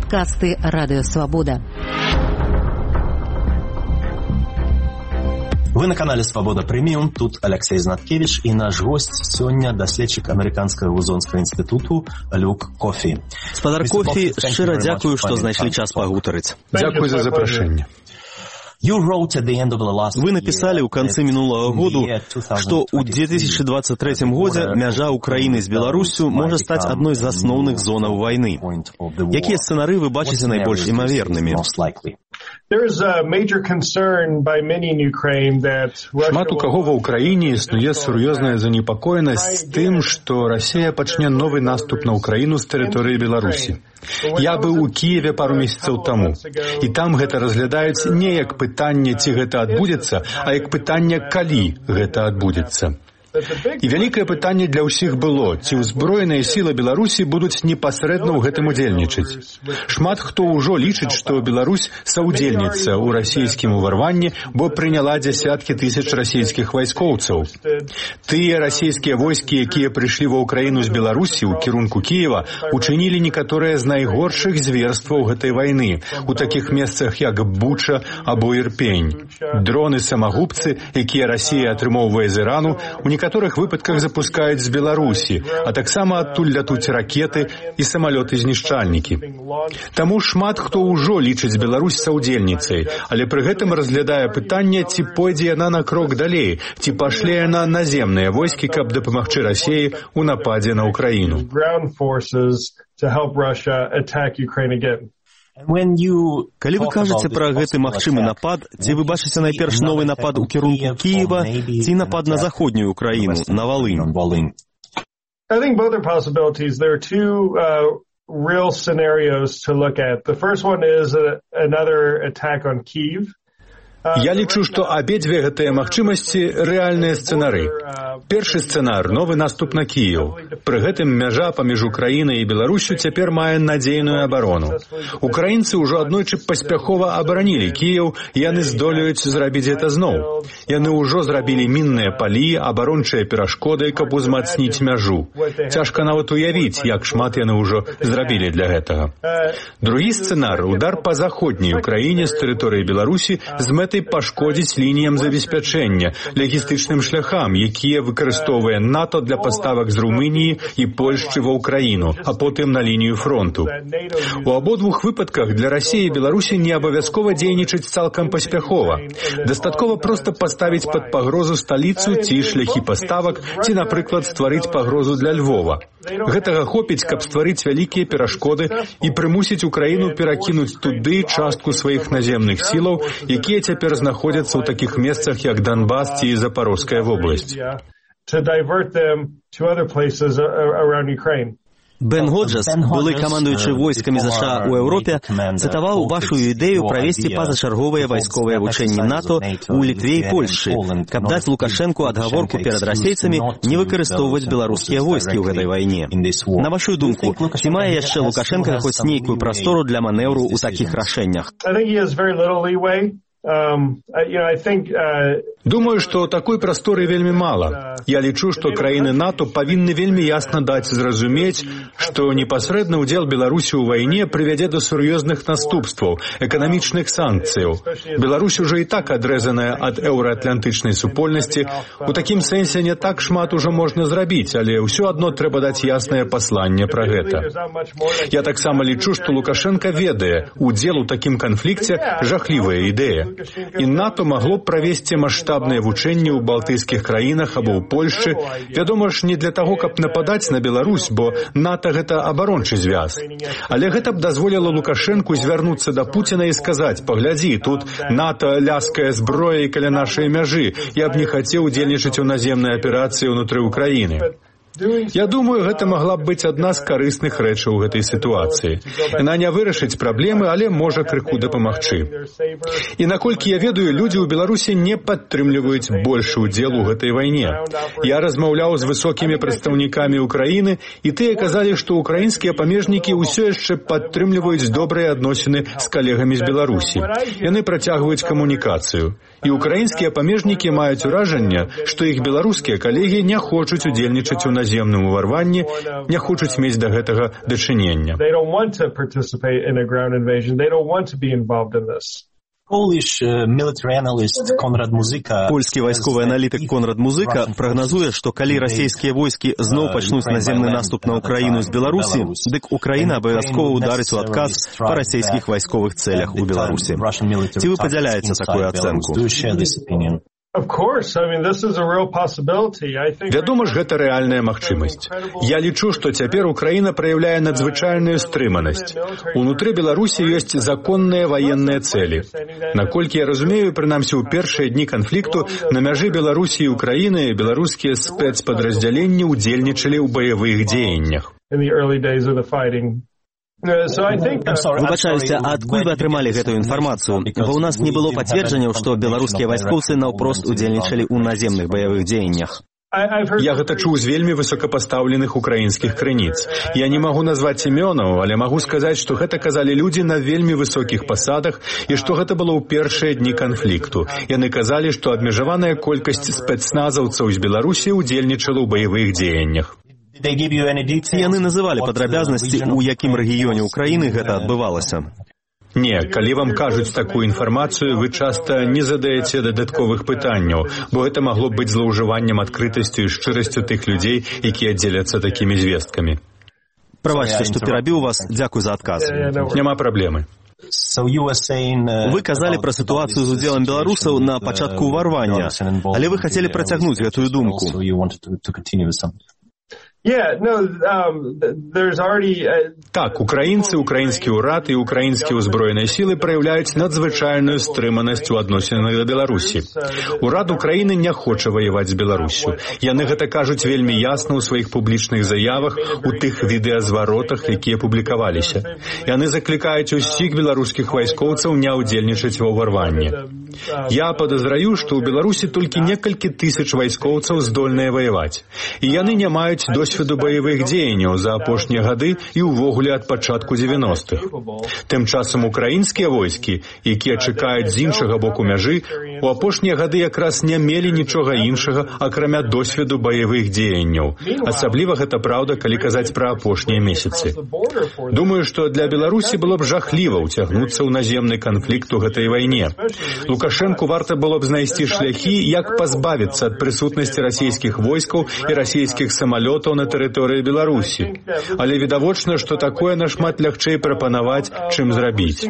Падкасты Радыё Свабода. Вы на канале «Свобода Премиум». Тут Алексей Знаткевич и наш гость сегодня доследчик Американского Лузонского институту Люк Кофі. Спадар Кофі, шчыра дзякую, што знайшлі час пагутарыць. Дзякую за запрашэнне. Вы написали ў канцы мінулага году, што ў 2023 годзе мяжа Украіны з Беларусю можа стаць адной з асноўных зонаў вайны. Якія сцэнары вы бачыце найбольш імавернымі? Шмат у каго ва ўкраіне існуе сур'ёзная занепакоенасць тым, што Расія пачне новы наступ на Украіну з тэрыторыі Беларусі. Я быў у Кіеве пару месяцаў таму, і там гэта разглядаюць не як пытанне, ці гэта адбудзецца, а як пытанне, калі гэта адбудзецца. І вялікае пытанне для ўсіх было, ці ўзброеныя сілы Беларусі будуць непасрэдна ў гэтым удзельнічаць. Шмат хто ўжо лічыць, што Беларусь саўдзельніца ў расійскім уварванні, бо прыняла дзясяткі тысяч расійскіх вайскоўцаў. Тыя расійскія войскі, якія прыйшлі ва ўкраіну з Беларусі ў кірунку Кіева, учынілі некаторыя з найгоршых зверстваў гэтай вайны у такіх месцах, як Буча або Ірпень. Дроны-самагубцы, якія Расія атрымоўвае з Ірану, у некаторых выпадках запускаюць з Беларусі, а таксама адтуль лятуць ракеты і самалёты-знішчальнікі. Таму шмат хто ўжо лічыць Беларусь саўдзельніцай, але пры гэтым разглядае пытанне, ці пойдзе яна на крок далей, ці пашле яна наземныя войскі, каб дапамагчы Расіі ў нападзе на Украіну. Калі вы кажаце пра гэты магчымы напад, дзе вы бачыце найперш новы напад у кірунку Кіева ці напад на заходнюю Украіну, на Валынь? I think both are possibilities. There are two real scenarios to look at. The first one is another attack on Kyiv. Я лічу, што абедзве гэтыя магчымасці рэальныя сцэнары. Першы сцэнар — новы наступ на Кіеў. Пры гэтым мяжа паміж Украінай і Беларусю цяпер мае надзейную абарону. Украінцы ўжо аднойчы паспяхова абаранілі Кіеў, і яны здолеюць зрабіць гэта зноў. Яны ўжо зрабілі мінныя палі, абарончыя перашкоды, каб узмацніць мяжу. Цяжка нават уявіць, як шмат яны ўжо зрабілі для гэтага. Другі сцэнар — удар па заходняй Украіне з тэрыторыі Беларусі з мэтай пашкодзіць лініям забеспячэння, лагістычным шляхам, якія выкарыстоўвае НАТО для паставак з Румыніі і Польшчы ва ўкраіну, а потым на лінію фронту. У абодвух выпадках для Расіі і Беларусі не абавязкова дзейнічаць цалкам паспяхова. Дастаткова проста паставіць пад пагрозу сталіцу ці шляхі паставак, ці, напрыклад, стварыць пагрозу для Львова. Гэтага хопіць, каб стварыць вялікія перашкоды і прымусіць Украіну перакінуць туды частку сваіх наземных сілаў, якія цяпер знаходзяцца ў такіх месцах, як Донбас ці Запарожская вобласць. Бен Годжас, былы камандуючы войскамі ЗША ў Еўропе, цытаваў вашу ідэю правесці пазачарговыя вайсковыя вучэнні НАТО ў Літве і Польшчы, каб даць Лукашэнку адгаворку перад расейцамі не выкарыстоўваць беларускія войскі ў гэтай вайне. На вашу думку, ці мае яшчэ Лукашэнка хоць нейкую прастору для манеўру ў такіх рашэннях? Думаю, што такой прасторы вельмі мала. Я лічу, што краіны НАТО павінны вельмі ясна даць зразумець, што непасрэдны ўдзел Беларусі ў вайне прывядзе да сур'ёзных наступстваў, эканамічных санкцыяў. Беларусь ужо і так адрэзаная ад еўраатлантычнай супольнасці. У такім сэнсе не так шмат ужо можна зрабіць, але ўсё адно трэба даць яснае пасланне пра гэта. Я таксама лічу, што Лукашэнка ведае, удзел у такім канфлікце жахлівая ідэя. І НАТО магло б правесці маштабныя вучэнні ў балтыйскіх краінах або ў Польшчы. Вядома ж, не для таго, каб нападаць на Беларусь, бо НАТО — гэта абарончы звяз. Але гэта б дазволіла Лукашэнку звярнуцца да Пуціна і сказаць: «Паглядзі, тут НАТО ляскае зброяй каля нашай мяжы. Я б не хацеў удзельнічаць у наземнай аперацыі ўнутры Украіны». Я думаю, гэта магла б быць адна з карысных рэчаў у гэтай сітуацыі. Яна не вырашыць праблемы, але можа крыху дапамагчы. І наколькі я ведаю, людзі ў Беларусі не падтрымліваюць большы ўдзел у гэтай вайне. Я размаўляў з высокімі прадстаўнікамі Украіны, і тыя казалі, што украінскія памежнікі ўсё яшчэ падтрымліваюць добрыя адносіны з калегамі з Беларусі. Яны працягваюць камунікацыю. І украінскія памежнікі маюць уражанне, што іх беларускія калегі не хочуць удзельнічаць у наземным уварванні, не хочуць мець да гэтага дачынення. Польскі вайсковы аналітык Конрад Музыка прагназуе, што калі расійскія войскі зноў пачнуць наземны наступ на Украіну з Беларусі, дык Украіна абавязкова ударыць у адказ па расійскіх вайсковых цэлях у Беларусі. Ці вы падзяляеце такую ацэнку? Вядома ж, гэта рэальная магчымасць. Я лічу, што цяпер Украіна праяўляе надзвычайную стрыманасць. Унутры Беларусі ёсць законныя ваенныя цэлі. Наколькі я разумею, прынамсі ў першыя дні канфлікту на мяжы Беларусі і Украіны беларускія спецпадраздзяленні ўдзельнічалі ў баявых дзеяннях. Выбачаюся, а адкуль вы атрымалі гэтую інфармацыю? Бо ў нас не было пацверджанняў, што беларускія вайскоўцы наўпрост удзельнічалі ў наземных баявых дзеяннях. Я гэта чуў з вельмі высокапастаўленых украінскіх крыніц. Я не магу назваць імёнаў, але магу сказаць, што гэта казалі людзі на вельмі высокіх пасадах і што гэта было ў першыя дні канфлікту. Яны казалі, што абмежаваная колькасць спецназаўцаў з Беларусі удзельнічала ў баявых дзеяннях. Яны называлі падрабязнасці, у якім рэгіёне Украіны гэта адбывалася. Не, калі вам кажуць такую інфармацыю, вы часта не задаеце дадатковых пытанняў, бо гэта магло быць злоўжываннем адкрытасцю і шчырасцю тых людзей, якія дзеляцца такімі звесткамі. Правачце, што перабіў вас, дзякуй за адказ. Няма праблемы. Вы казалі пра сітуацыю з удзелам беларусаў на пачатку ўварвання, але вы хацелі працягнуць гэтую думку. Так, украінцы, украінскі ўрад і украінскія ўзброеныя сілы праяўляюць надзвычайную стрыманасць у адносінах да Беларусі. Урад Украіны не хоча ваяваць з Беларусю. Яны гэта кажуць вельмі ясна ў сваіх публічных заявах, у тых відэазваротах, якія публікаваліся. Яны заклікаюць усіх беларускіх вайскоўцаў не ўдзельнічаць ва ўварванні. Я падазраю, што ў Беларусі толькі некалькі тысяч вайскоўцаў здольныя ваяваць. І яны не маюць досведу баявых дзеянняў за апошнія гады і ўвогуле ад пачатку 90-х. Тым часам украінскія войскі, якія чакаюць з іншага боку мяжы, у апошнія гады якраз не мелі нічога іншага, акрамя досведу баявых дзеянняў. Асабліва гэта праўда, калі казаць пра апошнія месяцы. Думаю, што для Беларусі было б жахліва ўцягнуцца ў наземны канфлікт у гэтай вайне. Лукашэнку варта было б знайсці шляхі, як пазбавіцца ад прысутнасці расійскіх войскаў і расійскіх самалётаў на тэрыторыі Беларусі. Але відавочна, што такое нашмат лягчэй прапанаваць, чым зрабіць.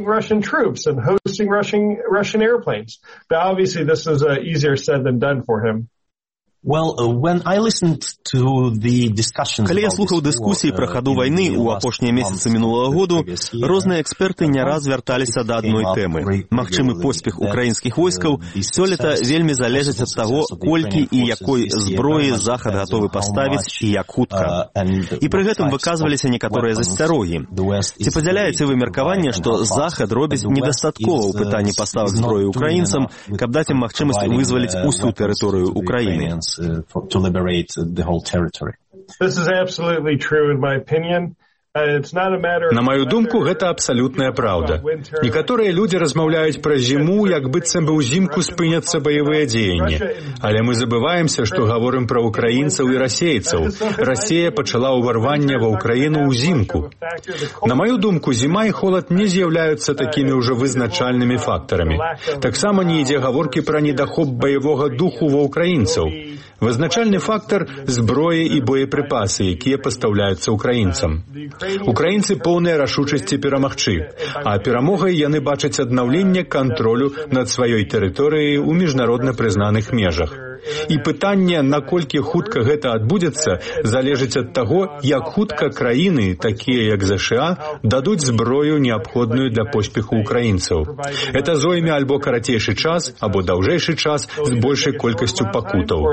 Калі я слухаў дыскусіі пра хаду вайны ў апошнія месяцы мінулага году, розныя эксперты не раз вярталіся да адной тэмы. Магчымы поспех украінскіх войскаў сёлета вельмі залежыць ад таго, колькі і якой зброі Захад гатовы паставіць і як хутка. І пры гэтым выказваліся некаторыя засцярогі. Ці падзяляеце вы меркаванне, што Захад робіць недастаткова ў пытанні паставак зброі украінцам, каб даць ім магчымасць вызваліць усю тэрыторыю Украіны? To liberate the whole territory. This is absolutely true in my opinion. На маю думку, гэта абсалютная праўда. Некаторыя людзі размаўляюць пра зіму, як быццам бы ўзімку спыняцца баявыя дзеянні. Але мы забываемся, што гаворым пра украінцаў і расейцаў. Расія пачала ўварванне ва ўкраіну ўзімку. На маю думку, зіма і холад не з'яўляюцца такімі ўжо вызначальнымі фактарамі. Таксама не ідзе гаворкі пра недахоп баявога духу ва ўкраінцаў. Вызначальны фактар – зброі і боепрыпасы, якія пастаўляюцца украінцам. Украінцы поўныя рашучасці перамагчы, а перамогай яны бачаць аднаўленне кантролю над сваёй тэрыторыяй у міжнародна прызнаных межах. І пытанне, наколькі хутка гэта адбудзецца, залежыць ад таго, як хутка краіны, такія як ЗША, дадуць зброю, неабходную для поспеху украінцаў. Это зойме альбо карацейшы час, або даўжэйшы час з большай колькасцю пакутаў.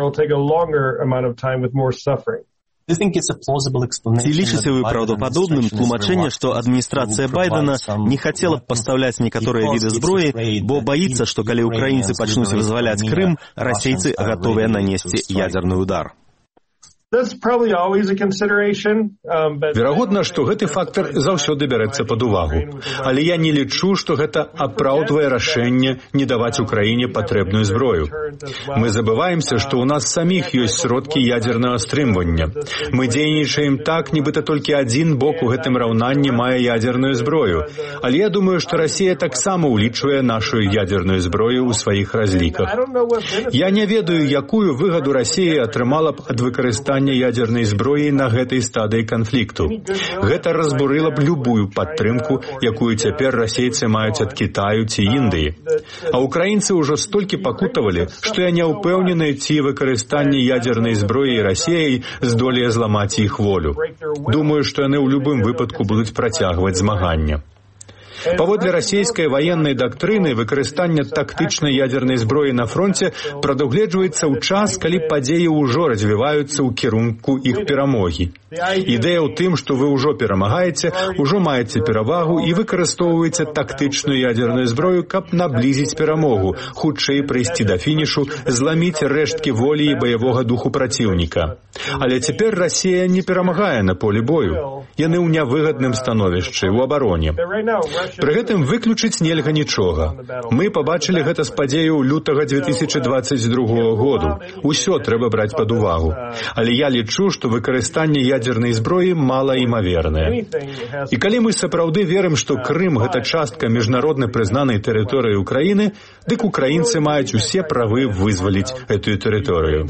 Ці лічыце вы праўдападобным тлумачэнне, што адміністрацыя Байдена не хацела б пастаўляць некаторыя віды зброі, бо баіцца, што калі украінцы пачнуць вызваляць Крым, расейцы гатовыя нанесці ядзерны ўдар? Верагодна, што гэты фактар заўсёды бярэцца пад увагу. Але я не лічу, што гэта апраўдвае рашэнне не даваць Украіне патрэбную зброю. Мы забываемся, што ў нас саміх ёсць сродкі ядзернага стрымвання. Мы дзейнічаем так, нібыта толькі адзін бок у гэтым раўнанні мае ядзерную зброю. Але я думаю, што Расія таксама ўлічвае нашу ядзерную зброю ў сваіх разліках. Я не ведаю, якую выгаду Расія атрымала б ад выкарыстання ядзернай зброі на гэтай стадыі канфлікту. Гэта разбурыла б любую падтрымку, якую цяпер расейцы маюць ад Кітаю ці Індыі. А украінцы ўжо столькі пакутавалі, што я не ўпэўнены, ці выкарыстанне ядзернай зброі Расіяй здолее зламаць іх волю. Думаю, што яны ў любым выпадку будуць працягваць змаганне. Паводле расійскай ваеннай дактрыны, выкарыстанне тактычнай ядзернай зброі на фронце прадугледжваецца ў час, калі падзеі ўжо развіваюцца ў кірунку іх перамогі. Ідэя ў тым, што вы ўжо перамагаеце, ўжо маеце перавагу і выкарыстоўваеце тактычную ядзерную зброю, каб наблізіць перамогу, хутчэй прыйсці да фінішу, зламіць рэшткі волі і баявога духу праціўніка. Але цяпер Расія не перамагае на полі бою. Яны ў нявыгадным становішчы, у абароне. Пры гэтым выключыць нельга нічога. Мы пабачылі гэта з падзеяў лютага 2022 году. Усё трэба браць пад увагу. Але я лічу, што выкарыстанне ядзернай зброі малаімавернае. І калі мы сапраўды верым, што Крым — гэта частка міжнародна прызнанай тэрыторыі Украіны, дык украінцы маюць усе правы вызваліць гэтую тэрыторыю.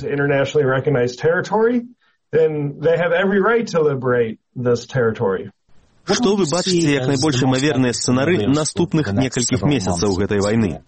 Што вы бачыце як найбольш імаверныя сцэнары наступных некалькіх месяцаў гэтай вайны?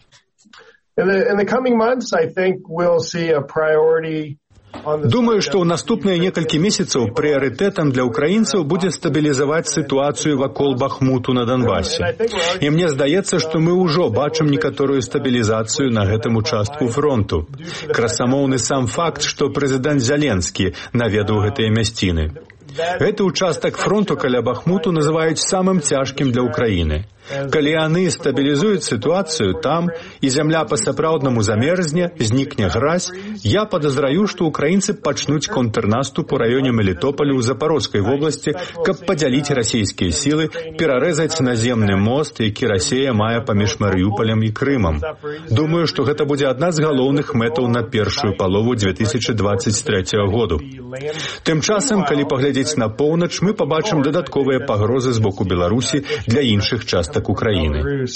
Думаю, што ў наступныя некалькі месяцаў прыярытэтам для украінцаў будзе стабілізаваць сітуацыю вакол Бахмуту на Донбасе. І мне здаецца, што мы ўжо бачым некаторую стабілізацыю на гэтым участку фронту. Красамоўны сам факт, што прэзідэнт Зеленскі наведаў гэтыя мясціны. Гэты участак фронту каля Бахмуту называюць самым цяжкім для Украіны. Калі яны стабілізуюць сітуацыю там, і зямля па-сапраўднаму замерзне, знікне гразь, я падазраю, што украінцы пачнуць контрнаступ у раёне Мелітополю ў Запарожскай вобласці, каб падзяліць расійскія сілы, перарэзаць наземны мост, які Расія мае паміж Марыюполем і Крымам. Думаю, што гэта будзе адна з галоўных мэтаў на першую палову 2023 году. Тым часам, калі паглядзець на поўнач, мы пабачым дадатковыя пагрозы з боку Беларусі для іншых частак Украіны.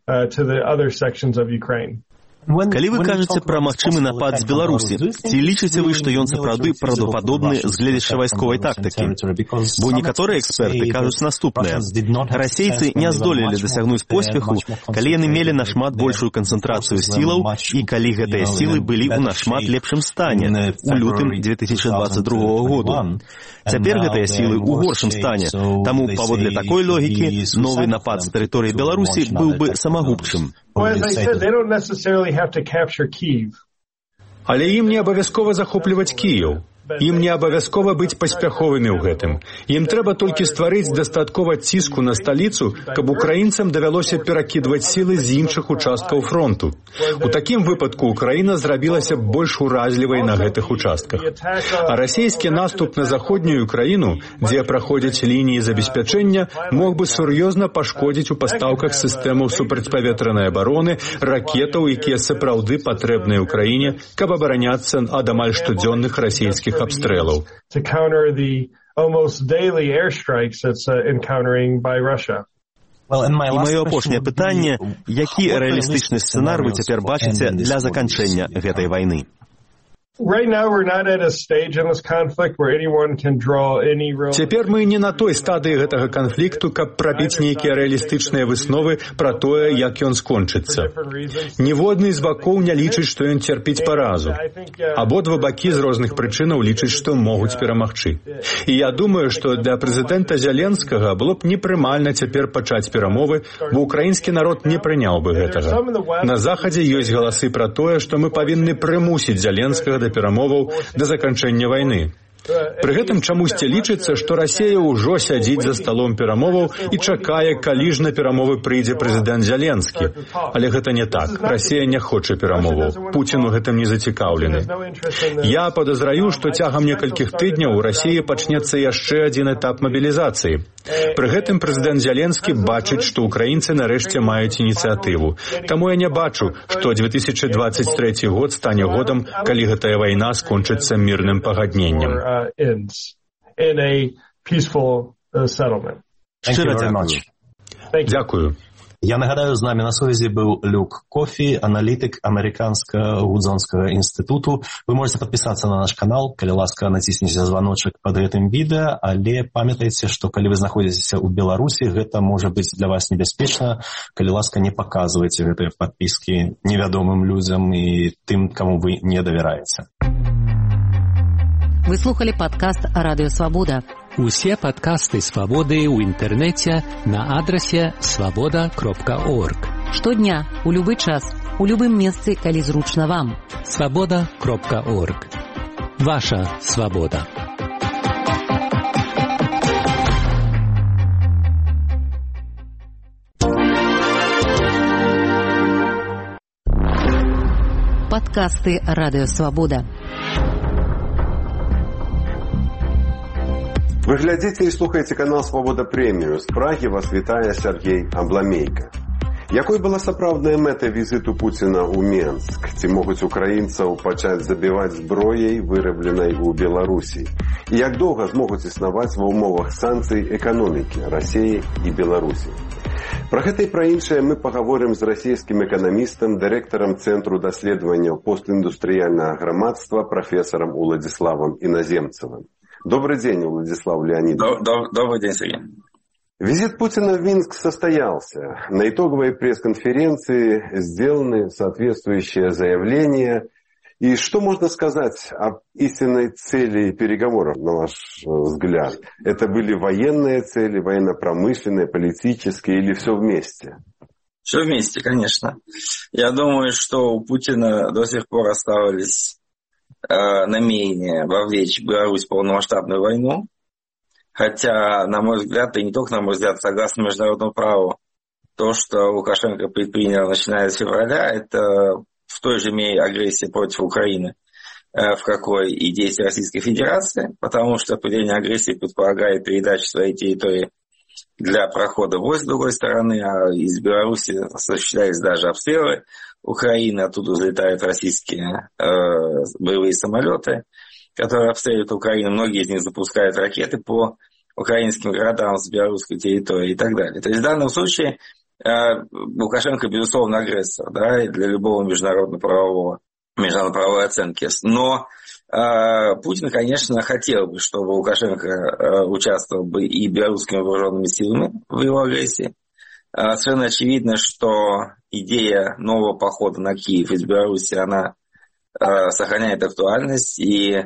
Калі вы кажаце пра магчымы напад з Беларусі, ці лічыце вы, што ён сапраўды правдападобны з гледзяча вайсковай тактыкі? Бо некаторыя эксперты кажуць наступнае. Расейцы не здолелі дасягнуць поспеху, калі яны мелі нашмат большую канцэнтрацыю сілаў і калі гэтыя сілы былі ў нашмат лепшым стане у лютым 2022 году. Цяпер гэтыя сілы ў горшым стане, таму паводле такой логікі новы напад з тэрыторыі Беларусі быў бы самагубчым. Але ім не абавязкова захопліваць Кіеў. Ім не абавязкова быць паспяховымі ў гэтым. Ім трэба толькі стварыць дастаткова ціску на сталіцу, каб украінцам давялося перакідваць сілы з іншых участкаў фронту. У такім выпадку Украіна зрабілася больш уразлівай на гэтых участках. А расійскі наступ на заходнюю Украіну, дзе праходзяць лініі забеспячэння, мог бы сур'ёзна пашкодзіць у пастаўках сістэмаў супрацьпаветранай абароны, ракетаў, якія сапраўды патрэбныя Украіне, каб абараняцца ад амаль штодзённых расійскіх обстрелов. To counter the almost daily airstrikes that's encountering by Russia. І маё апошняе пытанне, які рэалістычны сцэнар вы цяпер бачыце для заканчэння гэтай вайны? Цяпер мы не на той стадыі гэтага канфлікту, каб прабіць нейкія рэалістычныя высновы пра тое, як ён скончыцца. Ніводны з бакоў не лічыць, што ён цярпіць паразу. Абодва бакі з розных прычынаў лічаць, што могуць перамагчы. І я думаю, што для прэзідэнта Зеленскага было б непрымальна цяпер пачаць перамовы, бо ўкраінскі народ не прыняў бы гэтага. На Захадзе ёсць галасы пра тое, што мы павінны прымусіць Зеленскага да перамоваў да заканчэння вайны. Пры гэтым чамусьці лічыцца, што Расія ўжо сядзіць за сталом перамоваў і чакае, калі ж на перамовы прыйдзе прэзідэнт Зеленскі. Але гэта не так. Расія не хоча перамоваў. Пуцін у гэтым не зацікаўлены. Я падазраю, што цягам некалькіх тыдняў у Расіі пачнецца яшчэ адзін этап мабілізацыі. Пры гэтым прэзідэнт Зеленскі бачыць, што украінцы нарэшце маюць ініцыятыву. Таму я не бачу, што 2023 год стане годам, калі гэтая вайна скончыцца мірным пагадненнем. Шчыра дзякую. Дзякую. Я нагадаю, з намі на сувязі быў Люк Кофі, аналітык Амерыканскага гудзонскага інстытуту. Вы можете падпісацца на наш канал, калі ласка, націсніце званочак пад гэтым відэа, але памятайце, што калі вы знаходзіцеся ў Беларусі, гэта можа быць для вас небяспечна. Калі ласка, не паказвайце гэтыя падпіскі невядомым людзям і тым, каму вы не давяраеце. Вы слухали падкаст «Радыё Свабода». Усе падкасты «Свабоды» ў інтэрнэце на адрасе swaboda.org. Штодня, у любы час, у любым месцы, калі зручна вам. swaboda.org. Ваша свабода. Падкасты «Радыё Свабода». Вы глядзіце і слухаеце канал «Свабода Прэмію». З Прагі вас вітае Сергей Абламейка. Якой была сапраўдная мэта візіту Пуціна ў Менск? Ці могуць украінцаў пачаць забіваць зброяй, вырабленай у Беларусі? І як доўга змогуць існаваць ва ўмовах санкцый эканомікі Расіі і Беларусі? Пра гэта і пра іншае мы пагаворым з расійскім эканамістам, дырэктарам Цэнтру даследаванняў постіндустрыяльнага грамадства прафесарам Уладзіславам Іназемцевым. Добрый день, Владислав Леонидович. Добрый день, Сергей. Визит Путина в Минск состоялся. На итоговой пресс-конференции сделаны соответствующие заявления. И что можно сказать об истинной цели переговоров, на ваш взгляд? Это были военные цели, военно-промышленные, политические или все вместе? Все вместе, конечно. Я думаю, что у Путина до сих пор оставались намерение вовлечь Беларусь в полномасштабную войну, хотя, на мой взгляд, и не только на мой взгляд, согласно международному праву, то, что Лукашенко предпринял, начиная с февраля, это в той же мере агрессия против Украины, в какой и действия Российской Федерации, потому что определение агрессии предполагает передачу своей территории для прохода войск с другой стороны, а из Беларуси осуществлялись даже обстрелы Украины, оттуда взлетают российские боевые самолеты, которые обстреливают Украину. Многие из них запускают ракеты по украинским городам с белорусской территории и так далее. То есть в данном случае Лукашенко, безусловно, агрессор, да, для любого международно-правовой оценки. Но Путин, конечно, хотел бы, чтобы Лукашенко участвовал бы и белорусскими вооруженными силами в его агрессии. Совершенно очевидно, что идея нового похода на Киев из Беларуси, она сохраняет актуальность, и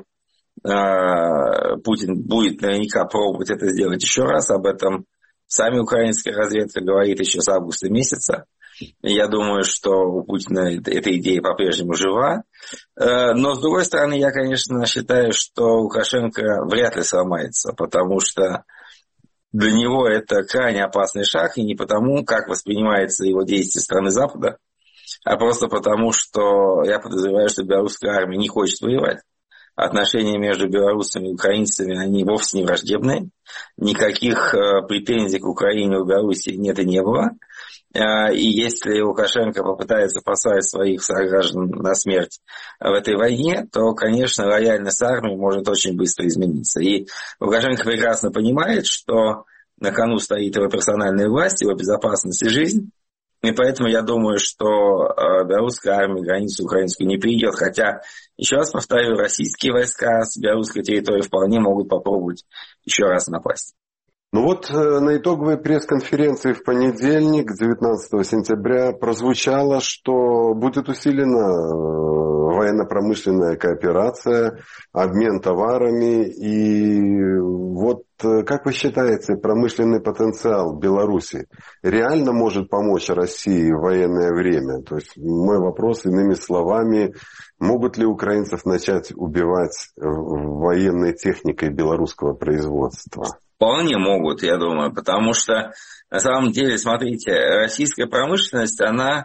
Путин будет наверняка пробовать это сделать еще раз. Об этом сами украинская разведка говорит еще с августа месяца. Я думаю, что у Путина эта идея по-прежнему жива. Но, с другой стороны, я, конечно, считаю, что Лукашенко вряд ли сломается, потому что для него это крайне опасный шаг, и не потому, как воспринимается его действие страны Запада, а просто потому, что я подозреваю, что белорусская армия не хочет воевать. Отношения между белорусами и украинцами, они вовсе не враждебные. Никаких претензий к Украине у Беларуси нет и не было. И если Лукашенко попытается послать своих сограждан на смерть в этой войне, то, конечно, лояльность армии может очень быстро измениться. И Лукашенко прекрасно понимает, что на кону стоит его персональная власть, его безопасность и жизнь. И поэтому я думаю, что белорусская армия границу украинскую не перейдет. Хотя, еще раз повторю, российские войска с белорусской территории вполне могут попробовать еще раз напасть. Ну вот на итоговой пресс-конференции в понедельник, 19 сентября, прозвучало, что будет усилена военно-промышленная кооперация, обмен товарами. И вот как вы считаете, промышленный потенциал Беларуси реально может помочь России в военное время? То есть мой вопрос иными словами, могут ли украинцев начать убивать военной техникой белорусского производства? Вполне могут, я думаю, потому что на самом деле, смотрите, российская промышленность, она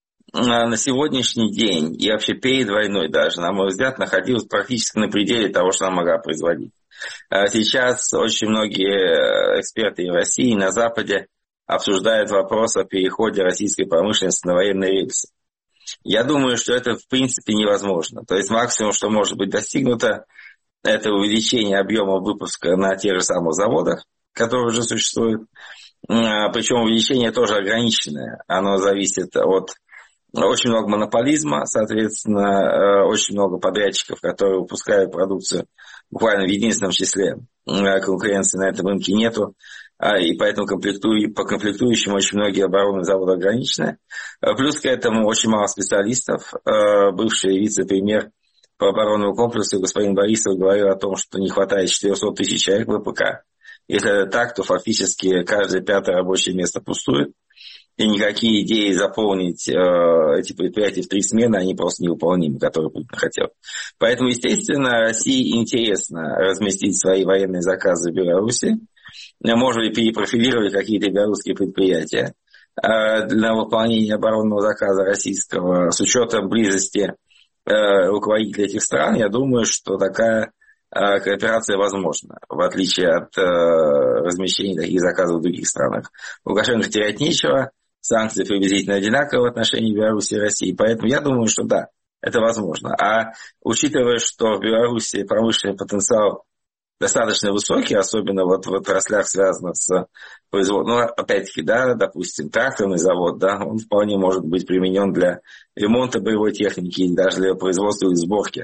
на сегодняшний день и вообще перед войной даже, на мой взгляд, находилась практически на пределе того, что она могла производить. Сейчас очень многие эксперты и в России, и на Западе обсуждают вопрос о переходе российской промышленности на военные рельсы. Я думаю, что это в принципе невозможно. То есть максимум, что может быть достигнуто, это увеличение объема выпуска на тех же самых заводах, которые уже существуют. Причем увеличение тоже ограниченное. Оно зависит от очень много монополизма, соответственно, очень много подрядчиков, которые выпускают продукцию буквально в единственном числе. Конкуренции на этом рынке нету. И поэтому по комплектующим очень многие оборонные заводы ограничены. Плюс к этому очень мало специалистов. Бывший вице-премьер по оборонному комплексу господин Борисов говорил о том, что не хватает 400 тысяч человек в ВПК. Если это так, то фактически каждое 5-е рабочее место пустует. И никакие идеи заполнить эти предприятия в 3 смены, они просто невыполнимы, которые Путин хотел. Поэтому, естественно, России интересно разместить свои военные заказы в Беларуси. Может быть, перепрофилировать какие-то белорусские предприятия для выполнения оборонного заказа российского с учетом близости руководителей этих стран. Я думаю, что такая кооперация возможна, в отличие от размещения таких заказов в других странах. Лукашенко терять нечего, санкции приблизительно одинаковы в отношении Беларуси и России, поэтому я думаю, что да, это возможно. А учитывая, что в Беларуси промышленный потенциал достаточно высокий, особенно вот в отраслях, связанных с производством, ну, опять-таки, да, допустим, тракторный завод, да, он вполне может быть применен для ремонта боевой техники или даже для производства или сборки.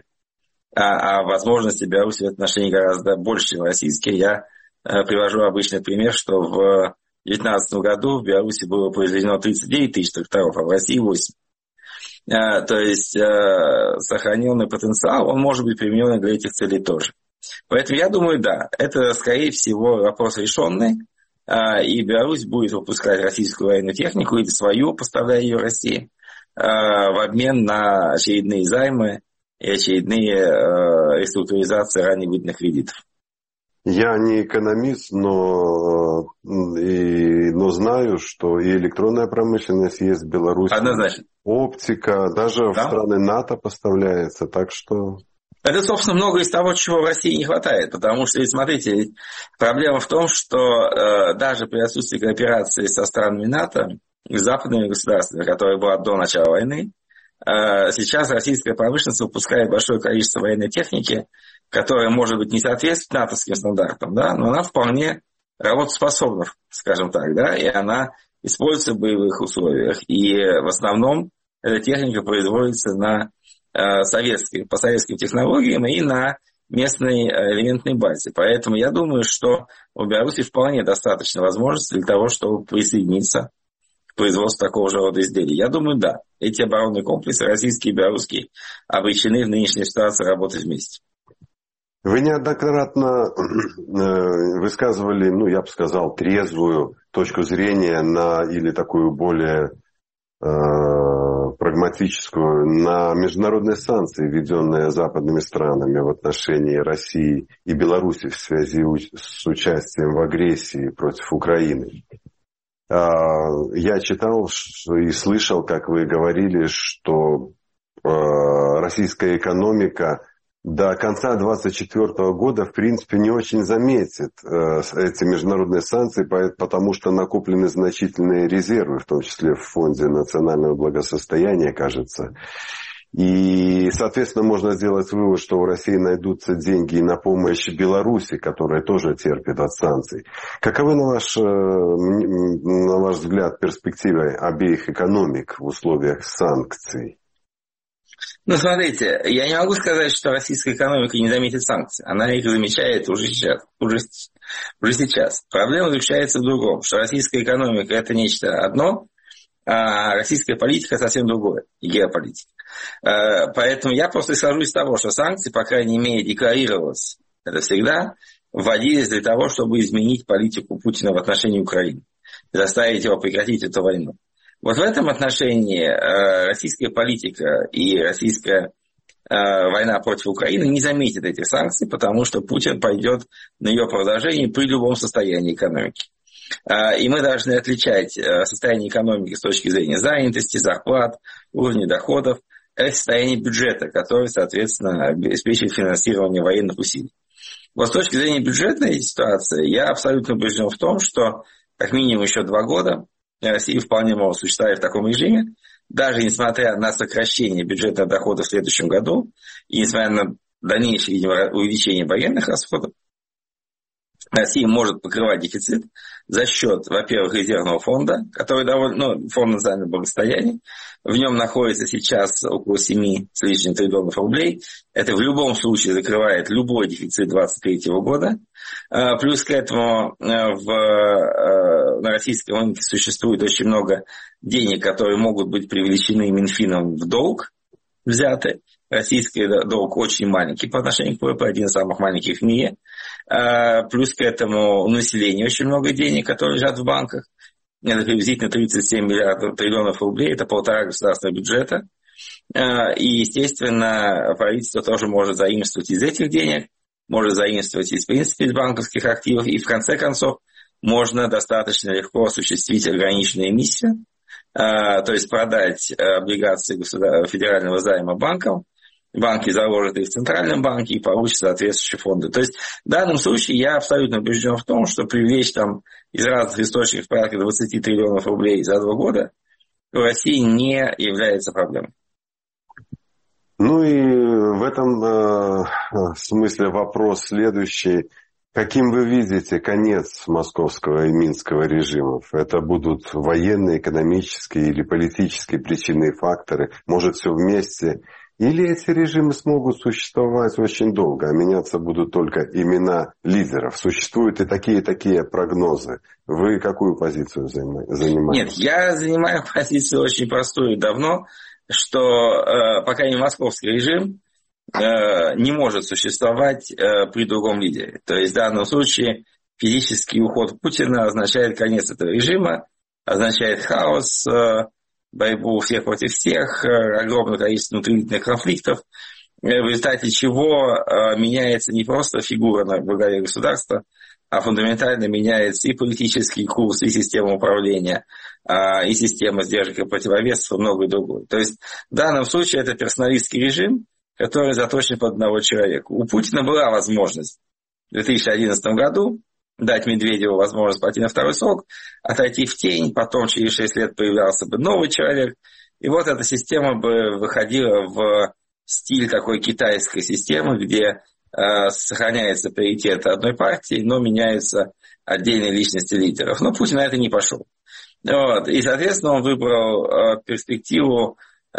А возможности Беларуси в этом отношении гораздо больше, чем российские. Я привожу обычный пример, что в 2019 году в Беларуси было произведено 39 тысяч тракторов, а в России 8. То есть сохраненный потенциал, он может быть применен для этих целей тоже. Поэтому я думаю, да, это, скорее всего, вопрос решенный, и Беларусь будет выпускать российскую военную технику или свою, поставляя ее России, в обмен на очередные займы и очередные реструктуризации ранее выданных кредитов. Я не экономист, но знаю, что и электронная промышленность есть в Беларуси. Однозначно. Оптика, даже в страны НАТО поставляется, так что... Это, собственно, много из того, чего в России не хватает, потому что, смотрите, проблема в том, что даже при отсутствии кооперации со странами НАТО и западными государствами, которая была до начала войны, сейчас российская промышленность выпускает большое количество военной техники, которая, может быть, не соответствует натовским стандартам, да, но она вполне работоспособна, скажем так, да, и она используется в боевых условиях. И в основном эта техника производится по советским технологиям и на местной элементной базе. Поэтому я думаю, что у Беларуси вполне достаточно возможностей для того, чтобы присоединиться к производству такого же рода изделий. Я думаю, да, эти оборонные комплексы, российские и белорусские, обречены в нынешней ситуации работать вместе. Вы неоднократно высказывали, я бы сказал, трезвую точку зрения или такую более прагматическую на международные санкции, введенные западными странами в отношении России и Беларуси в связи с участием в агрессии против Украины. Я читал и слышал, как вы говорили, что российская экономика до конца 2024 года, в принципе, не очень заметит эти международные санкции, потому что накоплены значительные резервы, в том числе в Фонде национального благосостояния, кажется. И, соответственно, можно сделать вывод, что у России найдутся деньги и на помощь Беларуси, которая тоже терпит от санкций. Каковы, на ваш взгляд, перспективы обеих экономик в условиях санкций? Ну, смотрите, я не могу сказать, что российская экономика не заметит санкций. Она их замечает уже сейчас. Проблема заключается в другом, что российская экономика – это нечто одно, а российская политика совсем другое, и геополитика. Поэтому я просто исхожу из того, что санкции, по крайней мере, декларировалось это всегда, вводились для того, чтобы изменить политику Путина в отношении Украины, заставить его прекратить эту войну. Вот в этом отношении российская политика и российская война против Украины не заметит этих санкций, потому что Путин пойдет на ее продолжение при любом состоянии экономики. И мы должны отличать состояние экономики с точки зрения занятости, зарплат, уровня доходов, от состояния бюджета, который, соответственно, обеспечивает финансирование военных усилий. Вот с точки зрения бюджетной ситуации я абсолютно убежден в том, что как минимум еще 2 года Россия вполне может существовать в таком режиме, даже несмотря на сокращение бюджетных доходов в следующем году и несмотря на дальнейшее, видимо, увеличение военных расходов, Россия может покрывать дефицит за счет, во-первых, резервного фонда, который довольно, фонд национального благосостояния. В нем находится сейчас около 7 с лишним триллионов рублей. Это в любом случае закрывает любой дефицит 2023 года. Плюс к этому на российском рынке существует очень много денег, которые могут быть привлечены Минфином в долг, взяты. Российский долг очень маленький по отношению к ВВП, один из самых маленьких в мире. Плюс к этому у населения очень много денег, которые лежат в банках. Это приблизительно 37 триллионов рублей, это 1,5 государственного бюджета. И, естественно, правительство тоже может заимствовать из этих денег, может заимствовать из, в принципе, из банковских активов. И, в конце концов, можно достаточно легко осуществить ограниченную эмиссию, то есть продать облигации федерального займа банкам. Банки заложат их в Центральном банке и получат соответствующие фонды. То есть в данном случае я абсолютно убежден в том, что привлечь там из разных источников порядка 20 триллионов рублей за 2 года в России не является проблемой. Ну и в этом смысле вопрос следующий. Каким вы видите конец московского и минского режимов? Это будут военные, экономические или политические причины и факторы? Может, все вместе? Или эти режимы смогут существовать очень долго, а меняться будут только имена лидеров? Существуют и такие прогнозы. Вы какую позицию занимаете? Нет, я занимаю позицию очень простую и давно, что пока не московский режим не может существовать при другом лидере. То есть в данном случае физический уход Путина означает конец этого режима, означает хаос, борьбу всех против всех, огромное количество внутренних конфликтов, в результате чего меняется не просто фигура во главе государства, а фундаментально меняется и политический курс, и система управления, и система сдержек и противовесов, и многое другое. То есть в данном случае это персоналистский режим, который заточен под одного человека. У Путина была возможность в 2011 году дать Медведеву возможность пойти на 2-й срок, отойти в тень, потом через 6 лет появлялся бы новый человек. И вот эта система бы выходила в стиль такой китайской системы, где сохраняется приоритет одной партии, но меняются отдельные личности лидеров. Но Путин на это не пошел. Вот. И, соответственно, он выбрал перспективу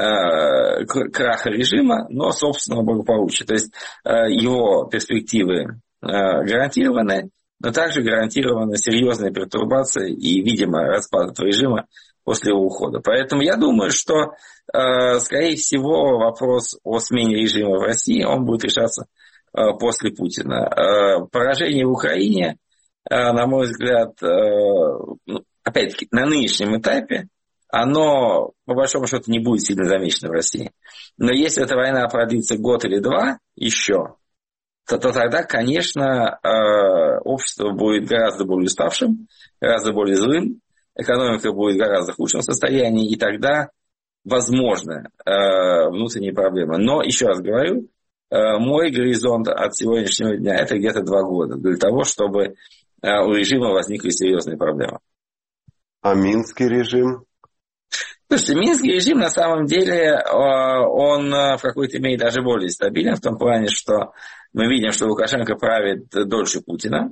краха режима, но собственного благополучия. То есть его перспективы гарантированы, но также гарантирована серьезная пертурбация и, видимо, распад этого режима после его ухода. Поэтому я думаю, что, скорее всего, вопрос о смене режима в России, он будет решаться после Путина. Поражение в Украине, на мой взгляд, опять-таки, на нынешнем этапе, оно, по большому счету, не будет сильно замечено в России. Но если эта война продлится год или 2 еще, то тогда, конечно, общество будет гораздо более уставшим, гораздо более злым, экономика будет в гораздо худшем состоянии, и тогда возможны внутренние проблемы. Но, еще раз говорю, мой горизонт от сегодняшнего дня – это где-то 2 года для того, чтобы у режима возникли серьезные проблемы. А Минский режим? Слушайте, Минский режим, на самом деле, он в какой-то мере даже более стабилен, в том плане, что мы видим, что Лукашенко правит дольше Путина.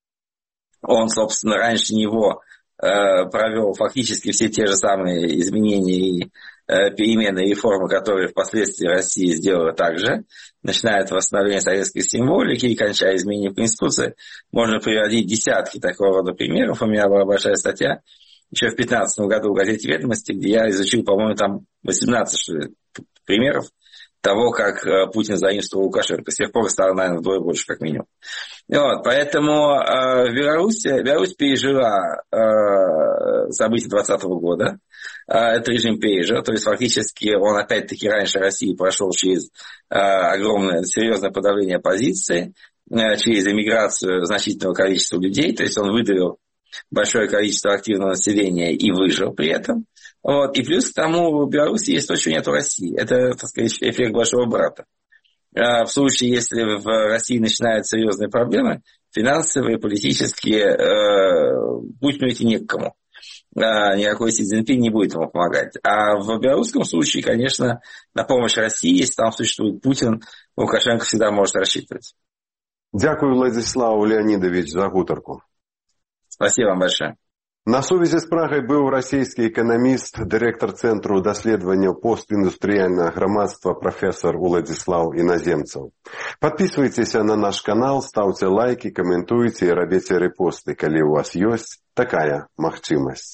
Он, собственно, раньше него провел фактически все те же самые изменения и перемены и реформы, которые впоследствии Россия сделала также, начиная от восстановления советской символики и кончая изменением Конституции. Можно приводить десятки такого рода примеров. У меня была большая статья еще в 2015 году в газете «Ведомости», где я изучил, по-моему, там 18 примеров того, как Путин заимствовал Лукашенко. С тех пор стало, наверное, вдвое больше, как минимум. Вот, поэтому Беларусь пережила события 2020 года. Этот режим пережил. То есть фактически он опять-таки раньше России прошел через огромное, серьезное подавление оппозиции, через эмиграцию значительного количества людей. То есть он выдавил большое количество активного населения и выжил при этом. Вот. И плюс к тому в Беларуси есть то, чего нет в России. Это, так сказать, эффект большого брата. В случае, если в России начинаются серьезные проблемы, финансовые, политические, путь идти не к кому. Никакой Си Цзиньпин не будет ему помогать. А в белорусском случае, конечно, на помощь России, если там существует Путин, Лукашенко всегда может рассчитывать. Дякую, Владислав Леонидович, за гутарку. Спасибо вам большое. На сувязі з Прагай быў расійскі эканаміст, дырэктар Цэнтру даследавання постіндустрыяльнага грамадства прафесар Уладзіслаў Іназемцаў. Падпісвайцеся на наш канал, стаўце лайкі, каментуйце і рабіце рэпосты, калі ў вас ёсць такая магчымасць.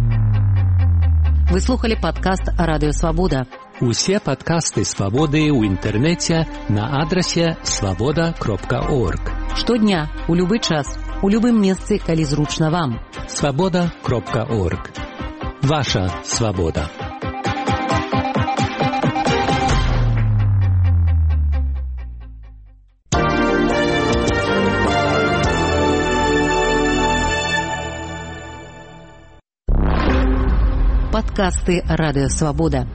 Вы слухали падкаст «Радыё Свабода». Усе падкасты «Свабоды» ў інтэрнэце на адрасе swaboda.org. Штодня, у любы час, у любым месцы, калі зручна вам. swaboda.org. Ваша свобода. Падкасты «Радыё Свабода».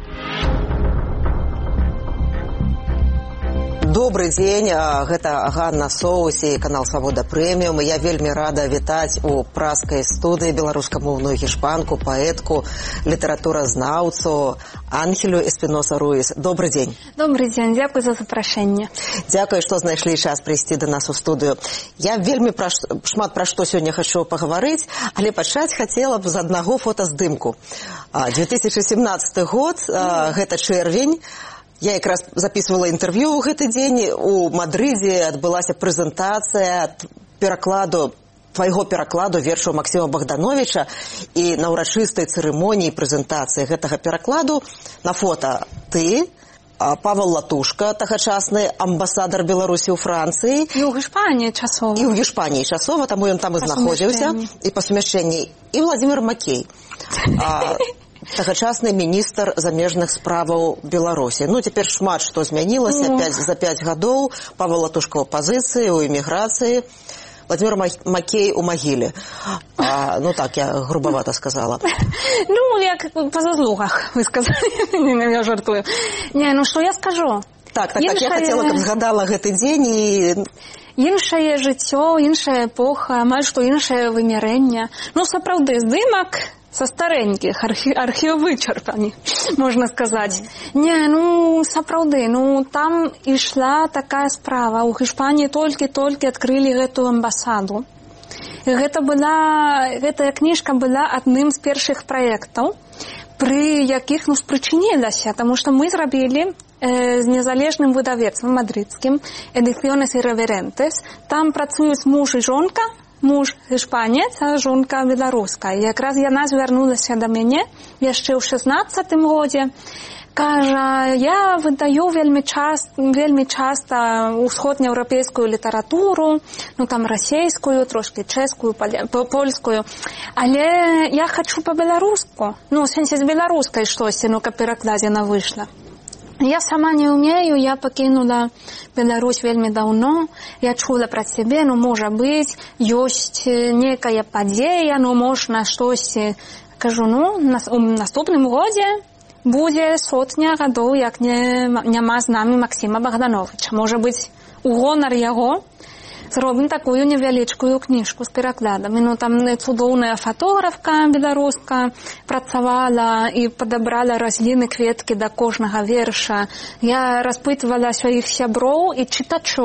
Добрый дзень, гэта Ганна Соуси, канал «Свабода Прэміум». Я вельмі рада вітаць у праскай студыі беларускамоўную гішпанку, паэтку, літаратуразнаўцу Анхелю Эспіноса Руіс. Добрый дзень. Добрый дзень, дзякуй за запрашэнне. Дзякуй, што знайшлі час прыйсці да нас у студыю. Я вельмі шмат пра што сёння хачу пагаварыць, але пачаць хацела б з аднаго фотаздымку. 2017 год, гэта чэрвень. Я якраз записывала інтэрв'ю ў гэты дзень. У Мадрыдзе адбылася прэзентацыя твайго перакладу вершаў Максіма Богдановича, і на ўрачыстай цырымоніі прэзентацыі гэтага перакладу на фота ты, Павел Латушка, тагачасны амбасадар Беларусі ў Францыі. І ў Гішпаніі часова. І ў Гішпаніі часова, таму ён там і знаходзіўся. І па сумяшчэнні. І Владзімир Макей. Тагачасны міністр замежных справаў Беларусі. Ну, цяпер шмат што змянілася за 5 гадоў. Павел Латушка ў апазіцыі, у эміграцыі. Владимир Макей у магіле. Ну так, я грубовато сказала. Ну, як по заслугах, вы сказали. Не, я жартую. Не, ну што я скажу? Так, я хацела, каб згадала гэты дзень і... Іншае жыццё, іншая эпоха, амаль што іншае вымярэнне. Ну, сапраўды, здымак со стареньких, архіў вычарпаны, можна сказаць. Не, ну, сапраўды, ну, там ішла такая справа. У Гішпаніі толькі адкрылі гэту амбасаду. Гэтая кніжка была адным з першых праектаў, пры якіх, ну, спрычынілася, таму што мы зрабілі з незалежным выдавецтвам мадрыдскім «Ediciones Irreverentes». Там працуюць муж і жонка, муж гішпанец, а жонка беларуска. І якраз яна звярнулася да мяне яшчэ ў 16-м годзе. Кажа, я выдаю вельмі часта усходнеўрапейскую літаратуру, ну там расейскую, трошки чэшскую, польскую, але я хачу па-беларуску, ну, в сэнсе з беларускай штосьці, ну, каб перакладзена выйшла. Я сама не умею, я пакінула Беларусь вельмі даўно, я чула пра сябе, ну, можа быць, ёсць некая падзея, ну, можна штосьці. Кажу, ну, у наступным годзе будзе 100 гадоў, як няма з намі Максіма Богдановича. Можа быць, у гонар яго зробім такую невялічкую кніжку з перакладамі. Ну, там цудоўная фотографка беларуска працавала і падабрала расліны, кветкі да кожнага верша. Я распытвала сваіх сяброў і чытачоў,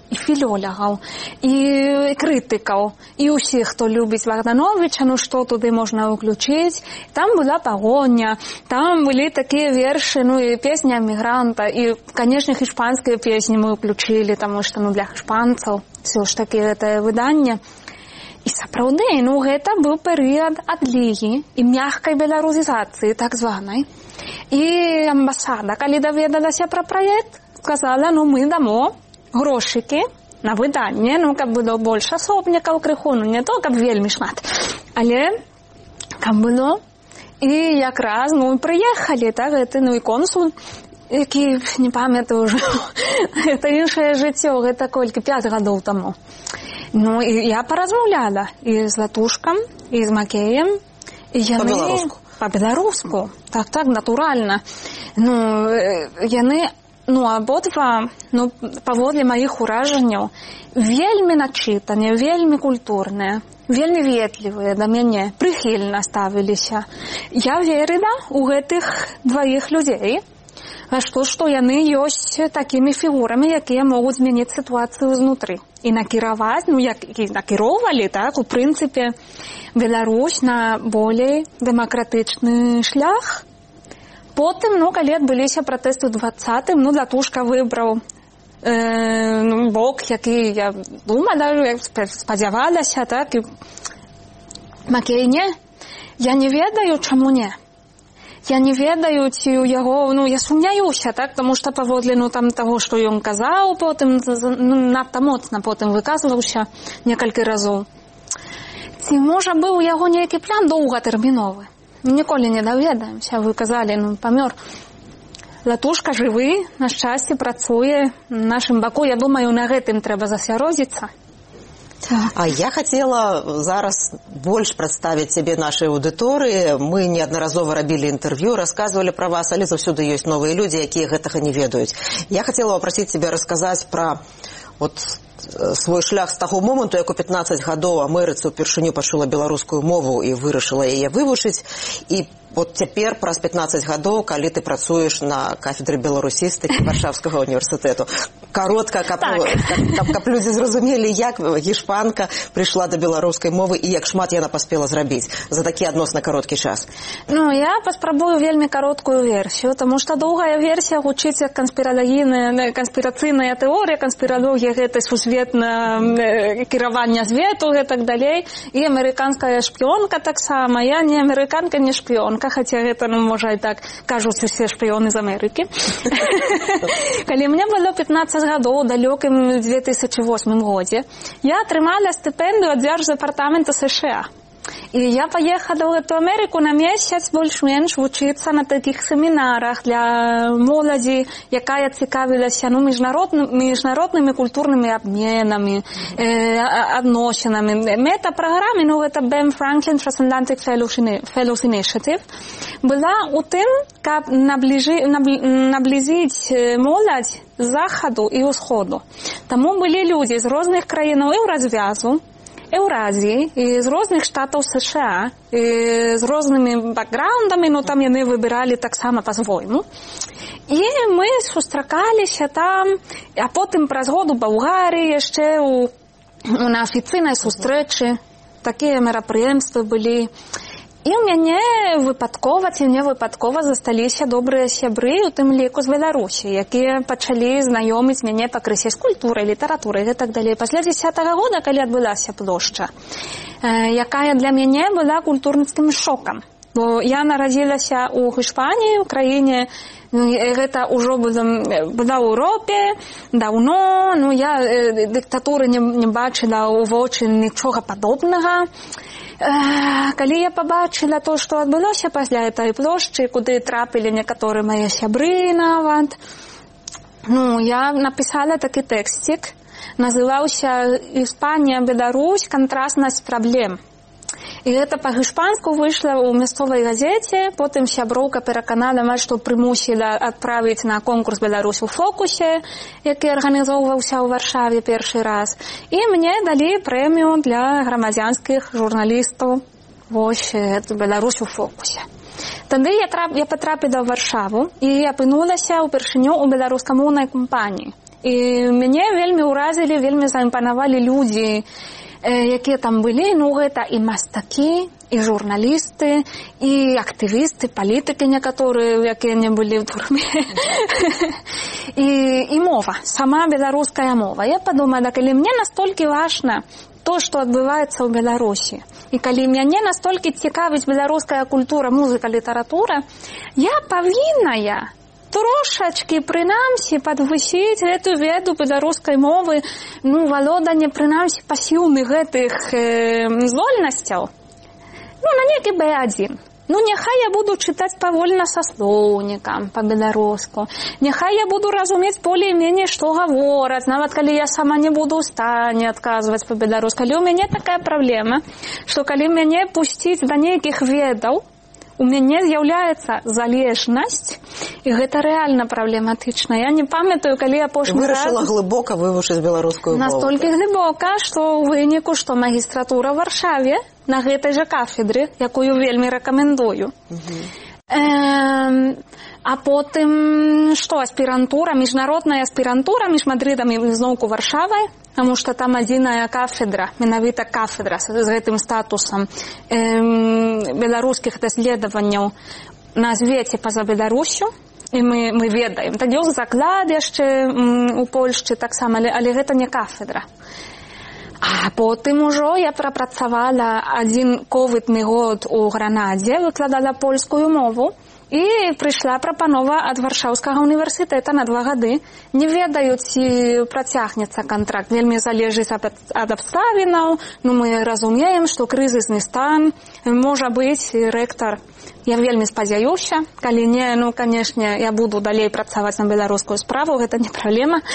і філёлагаў, і крытыкаў, і ўсіх, хто любіць Богдановича, ну што туды можна ўключыць. Там была пагоня, там былі такія вершы, ну і песня эмігранта, і, канешне, іспанскія песні мы ўключылі, таму што, ну, для іспанцаў все ж такі гэтае выданне. І сапраўды, ну, гэта быў перыяд адлігі і мягкай беларусізацыі, так званай. І амбасада, калі даведалася пра праект, сказала, ну, мы дамо грошыкі на выданне, ну, каб было больш асобнікаў крыху, ну, не то, каб вельмі шмат, але каб было. І якраз, ну, прыехалі, так, гэты, ну, і консул, які, не памятаю ўжо, гэта іншае жыццё, гэта колькі, 5 гадоў таму. Ну, і я паразмаўляла і з Латушкам, і з Макеем, і яны... Па-беларуску. Па-беларуску, так, натуральна. Ну, яны, ну, абодва, ну, паводле маіх уражанняў, вельмі начытаныя, вельмі культурныя, вельмі ветлівыя да мяне, прыхільна ставіліся. Я верыла ў гэтых дваіх людзей, што яны ёсць такімі фігурамі, якія могуць змяніць сітуацыю знутры. І накіраваць, ну, як і накіроўвалі, так, у прынцыпе, Беларусь на болей дэмакратычны шлях. Потым, ну, калі адбыліся пратэсты ў 20-м, ну, Латушка выбраў ну, бок, які я думала, спадзявалася, так, і Макей не. Я не ведаю, чаму не. Я не ведаю, ці ў яго, ну, я сумняюся, так, таму што паводле, ну, там, таго, што ён казаў потым, ну, надта моцна потым выказваўся некалькі разоў. Ці, можа, быў у яго нейкі план доўгатэрміновы? Ніколі не даведаемся, вы казалі, ну, памёр. Латушка жывы, на шчасце, працуе на нашым баку, я думаю, на гэтым трэба засяродзіцца. А я хотела зараз больш прадставіць цябе нашай аўдыторыі. Мы неаднаразова рабілі інтэрв'ю, расказвалі пра вас, але заўсёды ёсць новыя людзі, якія гэтага не ведаюць. Я хотела папрасіць цябе расказаць пра вот свой шлях з таго моманту, як у 15 гадоў Амерыцы ўпершыню пачула беларускую мову і вырашыла яе вывучыць, і вот цяпер праз 15 гадоў, калі ты працуеш на кафедры беларусістыкі Варшавскага універсітэту. Каротка, каб людзі зразумелі, як гішпанка прыйшла да беларускай мовы і як шмат яна паспела зрабіць за такі адносна кароткі час. Ну, я паспрабую вельмі кароткую версію, таму што доўгая версія гучыць як канспірацыйная тэорыя, канспіралогія гэтай сусветна кіравання свету, гэтак далей, і амерыканская шпіёнка таксама. Я не амерыканка, не шпіёнка, хаця гэта, ну, можа, і так кажуць усе шпіёны з Амерыкі. Калі мне было 15 гадоў, далёкім 2008 годзе, я атрымала стыпендыю ад Дзярждэпартамента США. І я паехала ў эту Амерыку на месяц больш-менш вучыцца на такіх семінарах для моладзі, якая цікавілася, ну, міжнароднымі культурнымі абменамі, адносінамі. Мета-праграма, ну, гэта Ben Franklin Transatlantic Fellows Initiative, была ў тым, каб наблізіць моладзь з захаду і ўсходу. Таму былі людзі з розных краінаў Еўразвязу, Еўразіі і з розных штатаў США, і з рознымі бэкграундамі, ну, там яны выбіралі таксама па-свойму. І мы сустракаліся там, а потым праз год у Балгарыі яшчэ на афіцыйнай сустрэчы такія мерапрыемствы былі. І ў мяне выпадкова ці не выпадкова засталіся добрыя сябры, у тым ліку з Беларусі, якія пачалі знаёміць мяне пакрысе з культурай, літаратурай і так далей. Пасля 10-го года, калі адбылася плошча, якая для мяне была культурніцкім шокам. Бо я нарадзілася ў Іспаніі, у краіне, гэта ўжо была ў Еўропе даўно, ну, я дыктатуры не бачыла ў вочы нічога падобнага. Калі я пабачыла то, што адбылося пасля этой плошчы, куды трапілі некаторыя мае сябры нават, ну, я напісала такі тэксцік, называўся «Іспанія, Беларусь. Кантрастнасць праблем». І гэта па-гішпанску выйшла ў мясцовай газеце, потым сяброўка пераканала, што прымусіла адправіць на конкурс «Беларусь у фокусе», які арганізоўваўся ў Варшаве першы раз. І мне далі прэмію для грамадзянскіх журналістаў. Вось, «Беларусь у фокусе». Тады я патрапіла ў Варшаву і апынулася ўпершыню ў беларускамоўнай кампаніі. І мяне вельмі ўразілі, вельмі заімпанавалі людзі, якія там былі. Ну, гэта і мастакі, і журналісты, і актывісты, палітыкі некаторыя, якія не былі ў турме. І мова, сама беларуская мова. Я падумала, калі мне настолькі важна то, што адбываецца ў Беларусі, і калі мяне настолькі цікавіць беларуская культура, музыка, літаратура, я павінная трошачкі, прынамсі, падвысіць гэту веду беларускай мовы, ну, валоданне, прынамсі, пасіўных гэтых здольнасцяў, ну, на некі B1. Ну, няхай я буду чытаць павольна са слоўнікам па-беларуску, няхай я буду разумець болей-меней, што гавораць, нават калі я сама не буду ў стане адказваць па-беларуску. Але ў мяне такая праблема, што калі мяне пусціць да нейкіх ведаў, у мяне з'яўляецца залежнасць, і гэта рэальна праблематычна. Я не памятаю, калі апошні раз... Вырашыла глыбока вывучыць беларускую мову. Настолькі глыбока, што ў выніку, што магістратура ў Варшаве на гэтай жа кафедры, якую вельмі рэкамендую. А потым, што, аспірантура, міжнародная аспірантура між Мадридам і зноўку Варшавай, таму што там адзіная кафедра, менавіта кафедра з гэтым статусам беларускіх даследаванняў на свеце па-за Беларусю, і мы ведаем. Тады ёсць заклад яшчэ у Польшчы таксама, але гэта не кафедра. А потым ужо я прапрацавала адзін ковідны год у Гранадзе, выкладала польскую мову, і прыйшла прапанова ад Варшаўскага універсітэта на 2 гады. Не ведаю, ці працягнецца кантракт. Вельмі залежыць ад абставінаў. Ну, мы разумеем, што крызісны стан. Можа быць, рэктар, я вельмі спадзяюся. Калі не, ну, канешне, я буду далей працаваць на беларускую справу, гэта не праблема.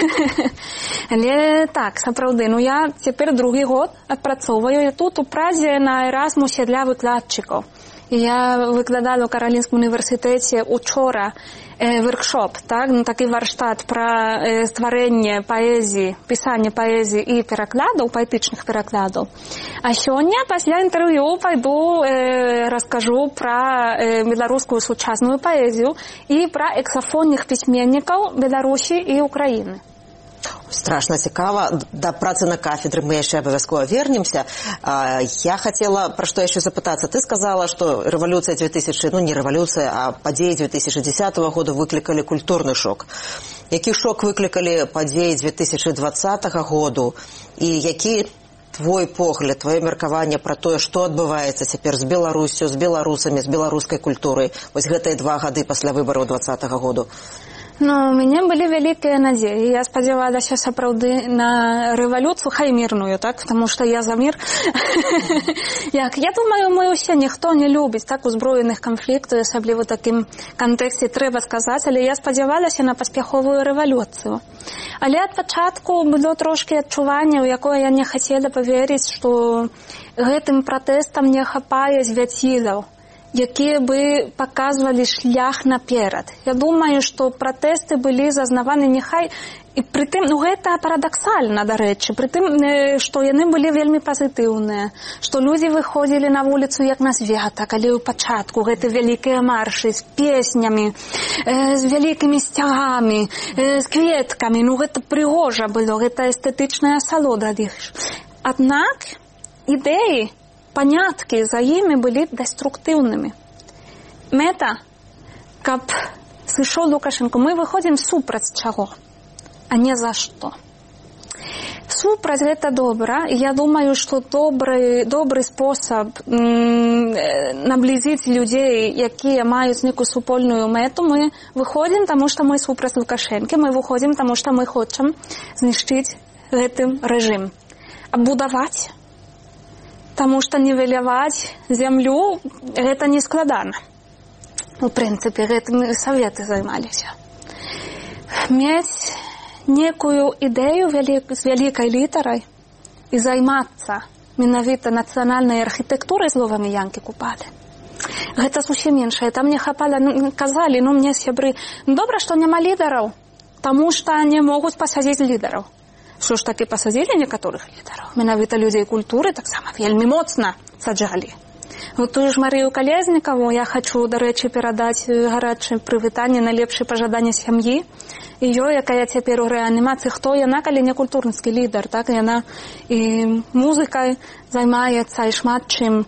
Але так, сапраўды, ну, я цяпер 2 год адпрацоўваю тут у Празе на Эразмусе для выкладчыкаў. Я выкладала ў Каралінскім універсітэце учора воркшоп, так, ну, такі варштат пра стварэнне паэзіі, пісанне паэзіі і перакладаў, паэтычных перакладаў. А сёння пасля інтэрв'ю пайду раскажу пра беларускую сучасную паэзію і пра эксафонных пісьменнікаў Беларусі і Украіны. Страшно цікава. Да працы на кафедры мы яшчэ абавязкова вернемся. Я хотела, пра што яшчэ запытацца. Ты сказала, што рэвалюцыя 2000, ну не рэвалюцыя, а падзеі 2010 года выклікалі культурны шок. Які шок выклікалі падзеі 2020 году? І які твой погляд, твоё меркаванне пра тое, што адбываецца цяпер з Беларусю, з беларусамі, з беларускай культурай? Вось гэтыя 2 гады пасля выбараў 2020 году. Ну, у мяне былі вялікія надзеі. Я спадзявалася сапраўды на рэвалюцыю, хай мірную, так? Таму што я за мір. Я думаю, мы ўсе ніхто не любіць так узброеных канфліктаў, асабліва ў такім кантэксце трэба сказаць, але я спадзявалася на паспяховую рэвалюцыю. Але ад пачатку было трошкі адчуванне, у якое я не хацела паверыць, што гэтым пратэстам не хапае звяцілаў, якія бы паказвалі шлях наперад. Я думаю, што пратэсты былі зазнаваны няхай, і прытым, ну гэта парадаксальна, дарэчы, прытым, што яны былі вельмі пазітыўныя, што людзі выходзілі на вуліцу як на свята, калі ў пачатку гэты вялікія маршы з песнямі, з вялікімі сцягамі, з кветкамі, ну гэта прыгожа было, гэта эстэтычная асалода ад іх. Аднак ідэі, паняткі за імі былі деструктыўнымі. Мэта, каб сышоў Лукашенко, мы выходзім супраць чаго, а не за што. Супраць гэта добра, і я думаю, што добры спосаб наблізіць людзей, якія маюць нейкую супольную мэту, мы выходзім, таму што мы супраць Лукашэнкі, мы выходзім, таму што мы хочам знішчыць гэтым рэжым. А будаваць, таму што нівеляваць зямлю гэта не складана. У прынцыпе, гэтым саветы займаліся. Мець некую ідэю з вялікай літарай і займацца менавіта нацыянальнай архітэктурай словамі Янкі Купалі. Гэта зусім іншае. Там не хапала, казалі, мне сябры, добра, што няма лідараў, таму што не могуць пасадзіць лідараў. Што ж такі пасадзілі некаторых лідараў. Менавіта людзей культуры таксама вельмі моцна саджалі. Вот тую ж Марію Калезнікаву я хочу, до речі, перадаць гарачае прывітанне, найлепшыя пажаданні сям'і. І ёй, якая цяпер у рэанімацыі, хто яна, калі не культурніцкі лідар, так? Яна і музыкай займаецца, і шмат чым.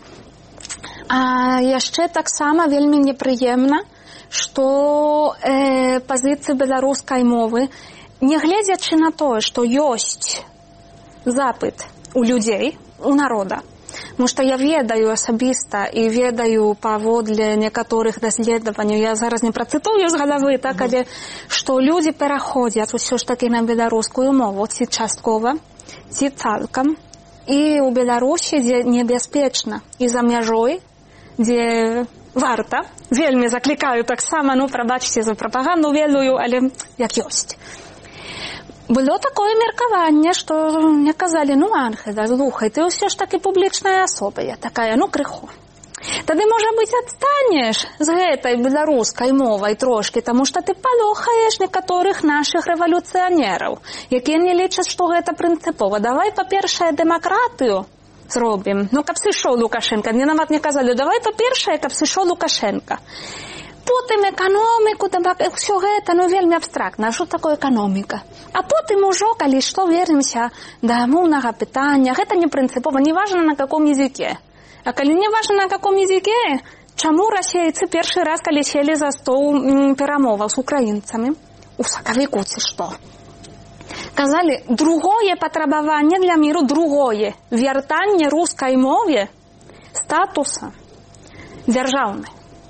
А яшчэ таксама вельмі непрыемна, што пазіцыі беларускай мовы, не гледзячы на тое, што ёсць запыт у людзей, у народа, потому что я ведаю асабіста і ведаю паводле некаторых даследаванняў, я зараз не працытую з галавы, так, але што людзі пераходзяць усё ж такі на беларускую мову, ці часткова, ці цалкам, і ў Беларусі, дзе небяспечна, і за мяжой, дзе варта, вельмі заклікаю таксама, ну, прабачце за прапаганду ведаю, але як ёсць. Было такое меркаванне, што мне казалі, ну, Ангеля, слухай, ты ўсё ж такі публічная асоба. Я такая, ну, крыху. Тады, можа быць, адстанеш з гэтай беларускай мовай трошкі, таму што ты палохаеш некаторых нашых рэвалюцыянераў, якія не лічаць, што гэта прынцыпова. Давай, па-першае, дэмакратыю зробім. Ну, каб сышоў Лукашенко. Мне нават не казалі, давай, па-першае, каб сышоў Лукашенко. Потым эканоміку, ўсё гэта, ну, вельмі абстрактна. А што такое эканоміка? А потым ужо, калі што, вернемся да моўнага пытання. Гэта не прынцыпова, не важна на каком языке. А калі не важна на каком языке, чаму расейцы першы раз, калі сели за стол перамоваў з украінцамі, у сакавіку ці што? Казалі, другое патрабаванне для міру, другое. Вяртанне рускай мове статуса дзяржаўнай.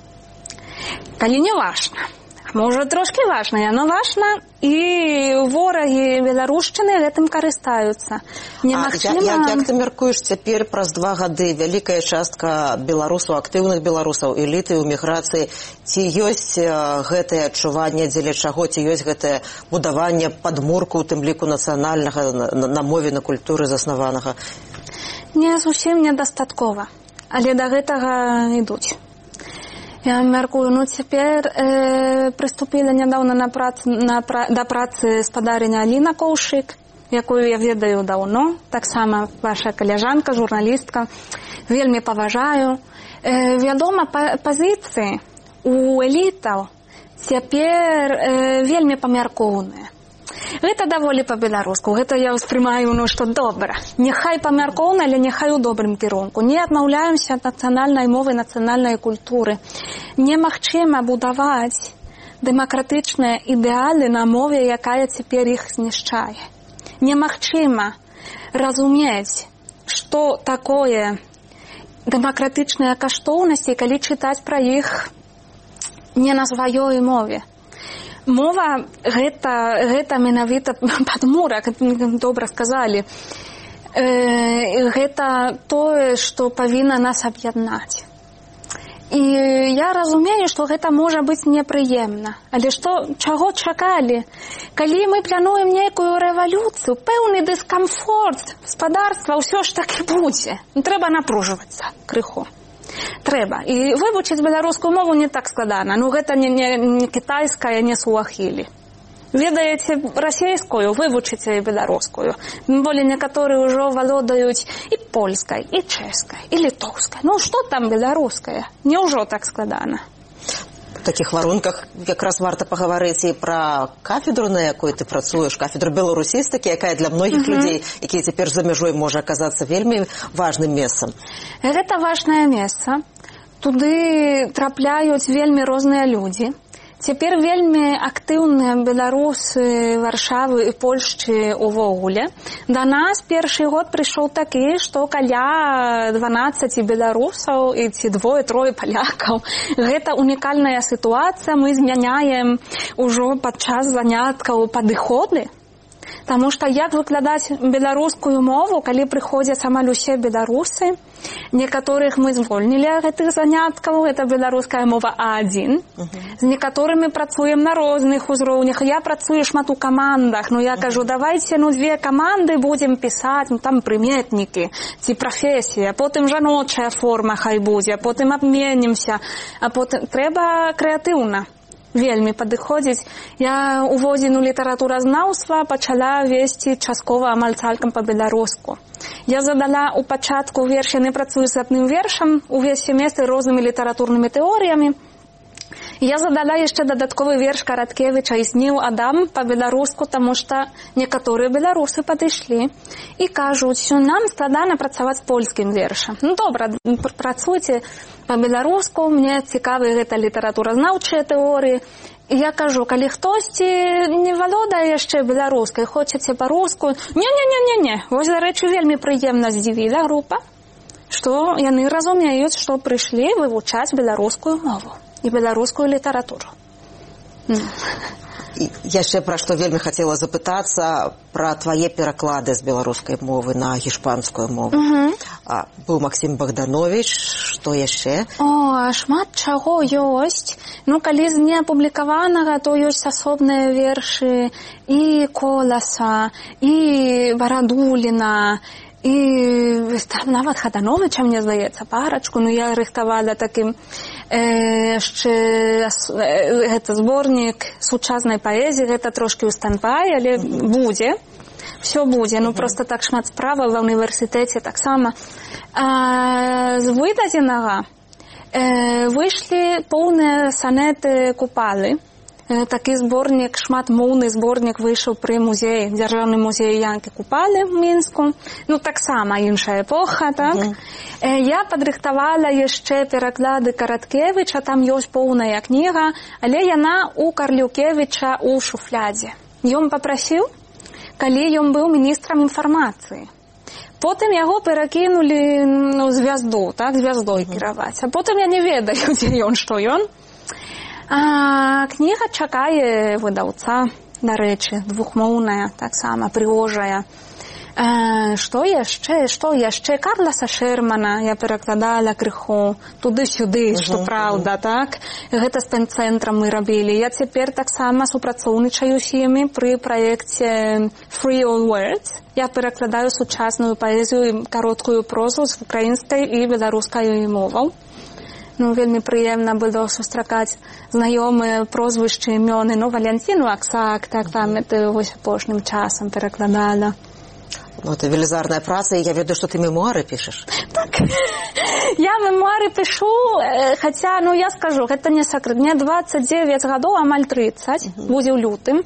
Калі не важна, можа трошкі важна, яно важна, і ворагі беларушчыны гэтым карыстаюцца. Як ты мяркуеш цяпер праз 2 гады вялікая частка беларусаў, актыўных беларусаў, эліты ў міграцыі, ці ёсць гэтае адчуванне, дзеля чаго, ці ёсць гэтае будаванне падмурку, у тым ліку нацыянальнага, на мове, на культуры заснаванага? Не, зусім недастаткова, але да гэтага ідуць. Я мяркую, ну, цяпер прыступіла нядаўна да працы спадарыня Аліна Коўшык, якую я ведаю даўно, таксама ваша каляжанка, журналістка, вельмі паважаю. Вядома, пазіцыі у элітаў цяпер вельмі памяркоўныя. Гэта даволі па-беларуску, гэта я ўспрымаю, ну, што добра. Няхай памяркоўна, але няхай у добрым кірунку. Не адмаўляемся ад нацыянальнай мовы, нацыянальнай культуры. Немагчыма будаваць дэмакратычныя ідэалы на мове, якая цяпер іх знішчае. Немагчыма разумець, што такое дэмакратычныя каштоўнасці, калі чытаць пра іх не на сваёй мове. Мова гэта менавіта падмурак, добра сказалі. Гэта тое, што павінна нас аб'яднаць. І я разумею, што гэта можа быць непрыемна. Але чаго чакалі? Калі мы плануем нейкую рэвалюцыю, пэўны дыскамфорт гаспадарства ўсё ж такі будзе. Трэба напружвацца крыху. Трэба. І вывучыць беларускую мову не так складана. Ну, гэта не кітайская, не суахілі. Ведаеце расейскую, вывучыце і беларускую. Болей некаторыя ўжо валодаюць і польскай, і чэшскай, і літоўскай. Ну, што там беларуская? Няўжо так складана? В таких варунках якраз варта пагаварыць і пра кафедру, на якой ты працуеш, кафедру беларусістыкі, якая для многіх людзей, якія цяпер за мяжой, можа аказацца вельмі важным месцам. Гэта важнае месца. Туды трапляюць вельмі розныя людзі. Цяпер вельмі актыўныя беларусы Варшавы і Польшчы увогуле. Да нас першы год прыйшоў такі, што каля 12 беларусаў і ці 2-3 палякаў. Гэта унікальная сітуацыя. Мы змяняем ужо падчас заняткаў падыходы. Таму што як выкладаць беларускую мову, калі прыходзяць амаль усе беларусы, некаторых мы звольнілі ад гэтых заняткаў, гэта беларуская мова А1. З некаторымі працуем на розных узроўнях. Я працую шмат у камандах, ну я кажу, давайце, ну, 2 каманды будзем пісаць, ну, там прыметнікі, ці прафесія, потым жаночая форма хай будзе, потым абменімся, а потым трэба крэатыўна. вельмі падыходзіць. Я ў водзіну літаратуразнаўства пачала весці часткова амаль цалкам па-беларуску. Я задала ў пачатку верш, яны працуюць з адным вершам, увесь семестр рознымі літаратурнымі тэорыямі. Я задала яшчэ дадатковы верш Караткевіча «І сніў Адам» па-беларуску, таму што некаторыя беларусы падышлі і кажуць, що нам складана працаваць з польскім вершам. Ну, добра, працуйце па-беларуску, мне цікавы гэта літаратуразнаўчыя тэорыі. І я кажу, калі хтосьці не валодае яшчэ беларускай, хочаце па-руску, не. Вось, дарэчы, вельмі прыемна здзівіла група, што яны разумеюць, што прыйшлі вывучаць беларускую мову і беларускую літаратуру. Яшчэ пра што вельмі хацела запытацца, пра твае пераклады з беларускай мовы на гішпанскую мову. Быў Максім Богданович, што яшчэ? Шмат чаго ёсць. Ну, калі з неапублікаванага, то ёсць асобныя вершы і Коласа, і Барадуліна, і нават Хадановича, мне здаецца, парачку, ну я рыхтавала такім яшчэ гэта зборнік сучаснай паэзіі, гэта трошкі ў стандбай, але будзе, все будзе, ну просто так шмат справаў ва універсітэце таксама. З выдадзенага выйшлі поўныя санеты Купалы. Такі зборнік, шматмоўны зборнік выйшаў пры музеі, дзяржаўным музеі Янкі Купалы ў Мінску. Ну, таксама іншая эпоха, так? Я падрыхтавала яшчэ пераклады Караткевіча, там ёсць поўная кніга, але яна у Карлюкевіча ў шуфлядзе. Ён папрасіў, калі ён быў міністрам інфармацыі. Потым яго перакінулі звязду, так, звяздой кіраваць. А потым я не ведаю, дзе ён, што ён. Кніга чакае выдаўца, дарэчы, двухмоўная, таксама прыгожая. Што яшчэ? Карласа Шермана я перакладала крыху туды-сюды, што праўда, так? Гэта з пенцэнтрам мы рабілі. Я цяпер таксама супрацоўнічаю з імі пры праекце Free All Words. Я перакладаю сучасную паэзію і кароткую прозу з украінскай і беларускай моваў. Ну, вельмі прыемна было сустракаць знаёмыя прозвішчы, імёны. Ну, Валянціну Аксак, так, памятаю, вось апошнім часам перакладала. Ну, это велізарная праца, і я ведаю, што ты мемуары пішаш. Так, я мемуары пішу, хаця, ну, я скажу, гэта не сакрэт. Мне 29 гадоў, амаль 30, будзе ў лютым.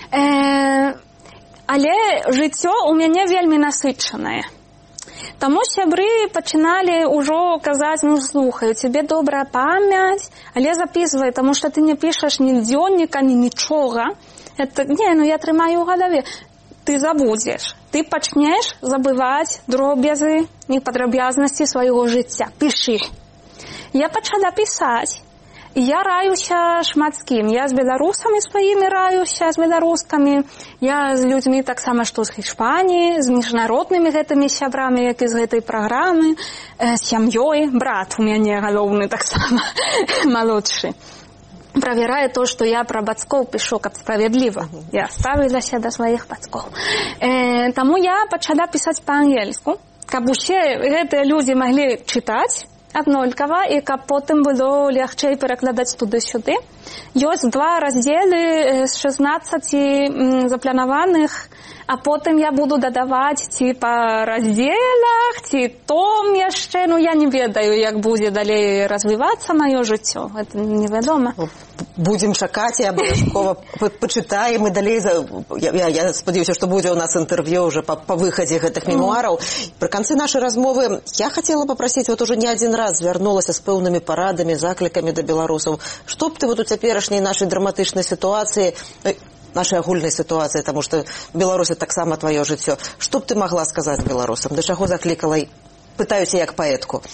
Але жыццё ў мяне вельмі насычанае. Таму сябры пачыналі ўжо казаць, ну, слухай, у цябе добрая памяць, але записывай, таму што ты не пішаш ні дзённіка, ні нічога. Ну, я трымаю ў галаве. Ты забудзеш. Ты пачнеш забываць дробязы і падрабязнасці свайго жыцця. Пішы. Я пачала пісаць. І я раюся шмат з кім. Я з беларусамі сваімі раюся, з беларускамі. Я з людзьмі таксама, што з Іспаніі, з міжнароднымі гэтымі сябрамі, як і з гэтай праграмы, з сям'ёй. Брат у мяне галоўны таксама, малодшы. Правярае то, што я пра бацькоў пішу, каб справядліва. Я ставілася да сваіх бацькоў. Таму я пачала пісаць па-ангельску, каб усе гэтыя людзі маглі чытаць аднолькава, і каб потым было лягчэй перакладаць туды-сюды. Ёсць 2 раздзелы з 16 запланаваных, а потым я буду дадаваць ці па раздзелах, ці том яшчэ. Ну, я не ведаю, як будзе далей развівацца маё жыццё. Гэта невядома. Будзем чакаць і абавязкова пачытаем, і далей, я спадзяюся, што будзе ў нас інтэрв'ю ўжо па выхадзе гэтых мемуараў. Пры канцы нашай размовы я хацела папрасіць, вот уже не адзін раз звярнулася з пэўнымі парадамі, заклікамі да беларусаў. Што б ты вот у цяперашняй нашай драматычнай сітуацыі, нашай агульнай сітуацыі, таму што Беларусь таксама тваё жыццё, што б ты магла сказаць беларусам? Да чаго заклікала? Пытаюся як паэтку.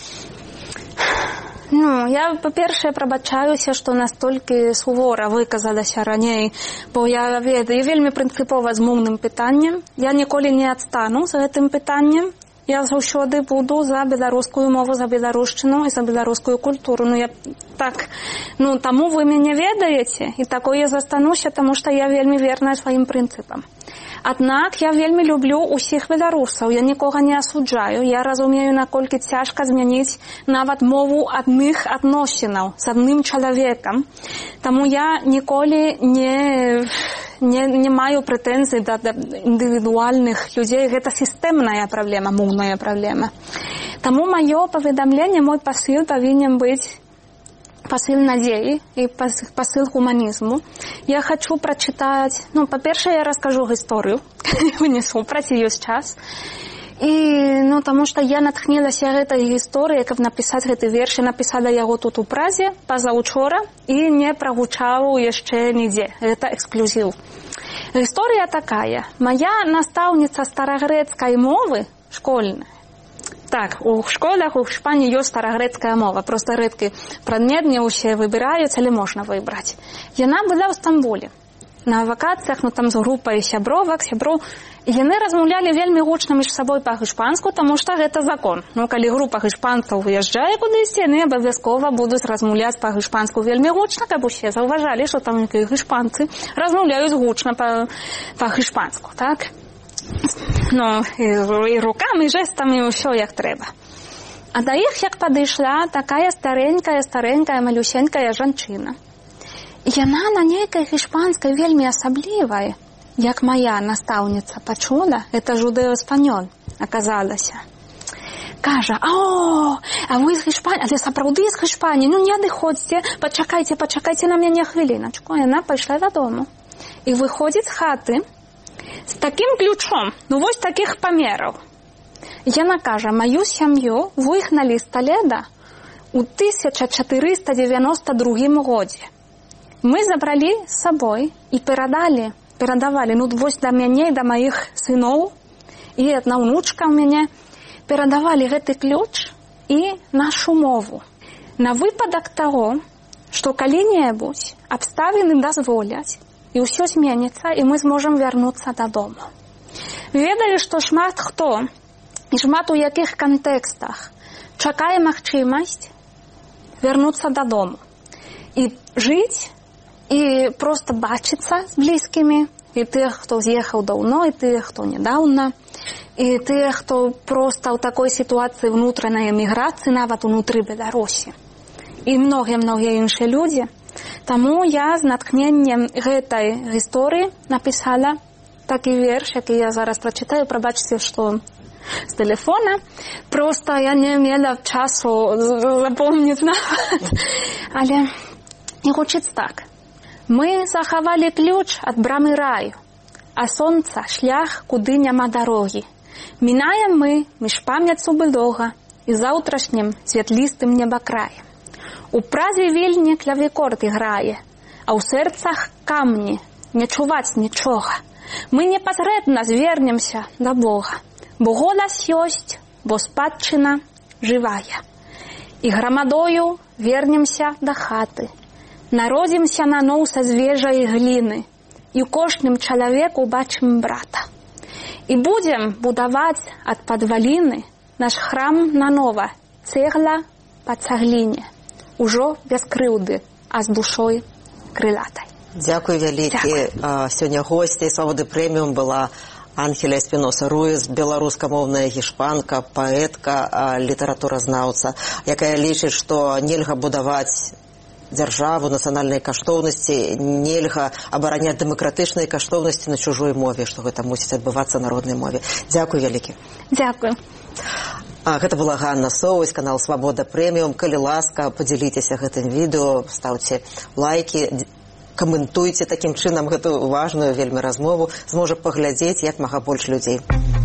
Ну, я, па-першае, прабачаюся, што настолькі сувора выказалася раней, бо я ведаю, вельмі прынцыпова з моўным пытаннем. Я ніколі не адстану за гэтым пытаннем. Я заўсёды буду за беларускую мову, за беларушчыну і за беларускую культуру. Ну, я так, ну, таму вы мяне ведаеце, і такое застануся, таму што я вельмі верная сваім прынцыпам. Аднак я вельмі люблю усіх беларусаў, я нікога не асуджаю, я разумею, наколькі цяжка змяніць нават мову адных адносінаў з адным чалавекам. Таму я ніколі не маю прэтэнзій да індывідуальных людзей, гэта сістэмная праблема, моўная праблема. Таму маё паведамленне, мой пасыл павінен быць пасыл надзеі і пасыл гуманізму. Я хочу прачытаць, па-першае, я раскажу гісторыю, вы не супраць, ёсць час. І, таму што я натхнілася гэтай гісторыяй, каб напісаць гэты верш, я напісала яго тут у Празе пазаўчора і не прагучаў яшчэ нідзе. Гэта эксклюзіў. Гісторыя такая. Мая настаўніца старагрэцкай мовы школьная. Так, у школах у Шпаніі ёсць старагрэцкая мова, проста рэдкі прадмет, не ўсе выбіраюць, але можна выбраць. Яна была ў Стамбуле на вакацыях, там з групай сябровак, сяброў. Яны размаўлялі вельмі гучна між сабой па-гішпанску, таму што гэта закон. Калі група гішпанцаў выязджае кудысьці, яны абавязкова будуць размаўляць па-гішпанску вельмі гучна, каб усе заўважалі, што там гішпанцы размаўляюць гучна па-гішпанску, так? І рукамі, і жэстамі, ўсё як трэба. А да іх як падышла такая старенькая, малюсенькая жанчына. І яна на нейкай гішпанскай вельмі асаблівай, як моя настаўніца пачула, это жудэо-эспанёл аказалася. Кажа, а вы з Гішпаніі, але сапраўды з Гішпаніі, не адыходзьце, пачакайце на мяне хвіліначку. Яна пайшла дадому і выходзіць з хаты з такім ключом, вось такіх памераў. Яна кажа, маю сям'ю выгналі з Толеда ў 1492 годзе. Мы забралі з сабой і перадавалі, вось да мяне і да маіх сыноў, і адна ўнучка ў мяне, перадавалі гэты ключ і нашу мову. На выпадак таго, што калі-небудзь абставіны дазволяць, і ўсё зменіцца, і мы зможам вярнуцца дадому. Ведаю, што шмат хто, і шмат у якіх кантэкстах чакае магчымасць вярнуцца дадому. І жыць, і проста бачыцца з блізкімі, і тых, хто з'ехаў даўно, і тых, хто нядаўна, і тых, хто проста ў такой сітуацыі ўнутранай эміграцыі, нават унутры Беларусі. І многія іншыя людзі. Таму я з натхненнем гэтай гісторыі напісала такі верш, які я зараз прачытаю, прабачце, што з тэлефона. Проста я не мела часу запомніць нават. Але і гучыць так. Мы захавалі ключ ад брамы раю, а сонца шлях, куды няма дарогі. Мінаем мы між памяцу былога і заўтрашнім святлістым небакраем. У празе вільні клавікорд іграе, а ў сэрцах камні, не чуваць нічога. Мы непасрэдна звернемся да Бога, бо голас ёсць, бо спадчына жывая. І грамадою вернемся да хаты, народзімся наноў са звежай гліны, і ў кожным чалавеку бачым брата. І будзем будаваць ад падваліны наш храм нанова, цэгла па цагліне. Ужо без крыўды, а з душой крылатай. Дзякуй вялікі. Сёння госцей «Свабоды прэміум» была Анхеля Эспіноса-Руіс, беларускамоўная гішпанка, паэтка, літаратуразнаўца, якая лічыць, што нельга будаваць дзяржаву, нацыянальнай каштоўнасці, нельга абараняць дэмакратычнай каштоўнасці на чужой мове, што гэта мусіць адбывацца на роднай мове. Дзякуй вялікі. Дзякуй. Гэта была Ганна Соўвась, канал «Свабода прэміум». Калі ласка, падзяліцеся гэтым відэо, стаўце лайкі, каментуйце такім чынам гэту важную вельмі размову, зможа паглядзець як мага больш людзей.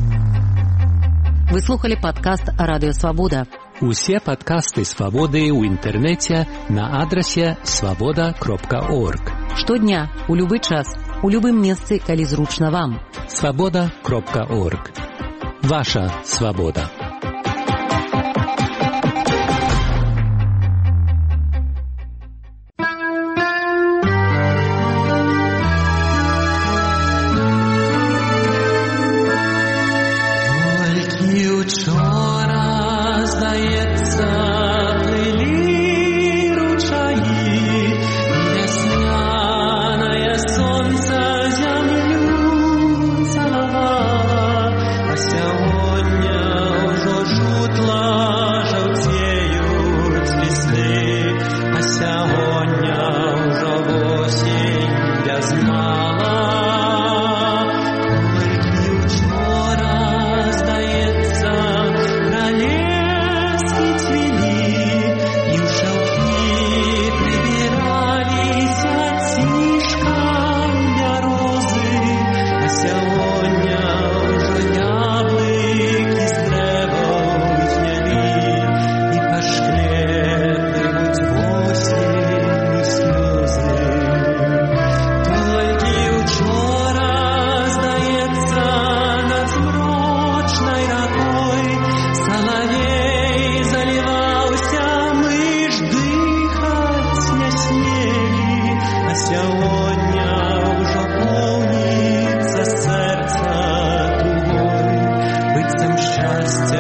Вы слухали падкаст «Радыё Свабода». Усе падкасты «Свабоды» ў інтэрнэце на адрасе swaboda.org. Штодня, у любы час, у любым месцы, калі зручна вам. swaboda.org. Ваша свабода. Сонце землю щастя.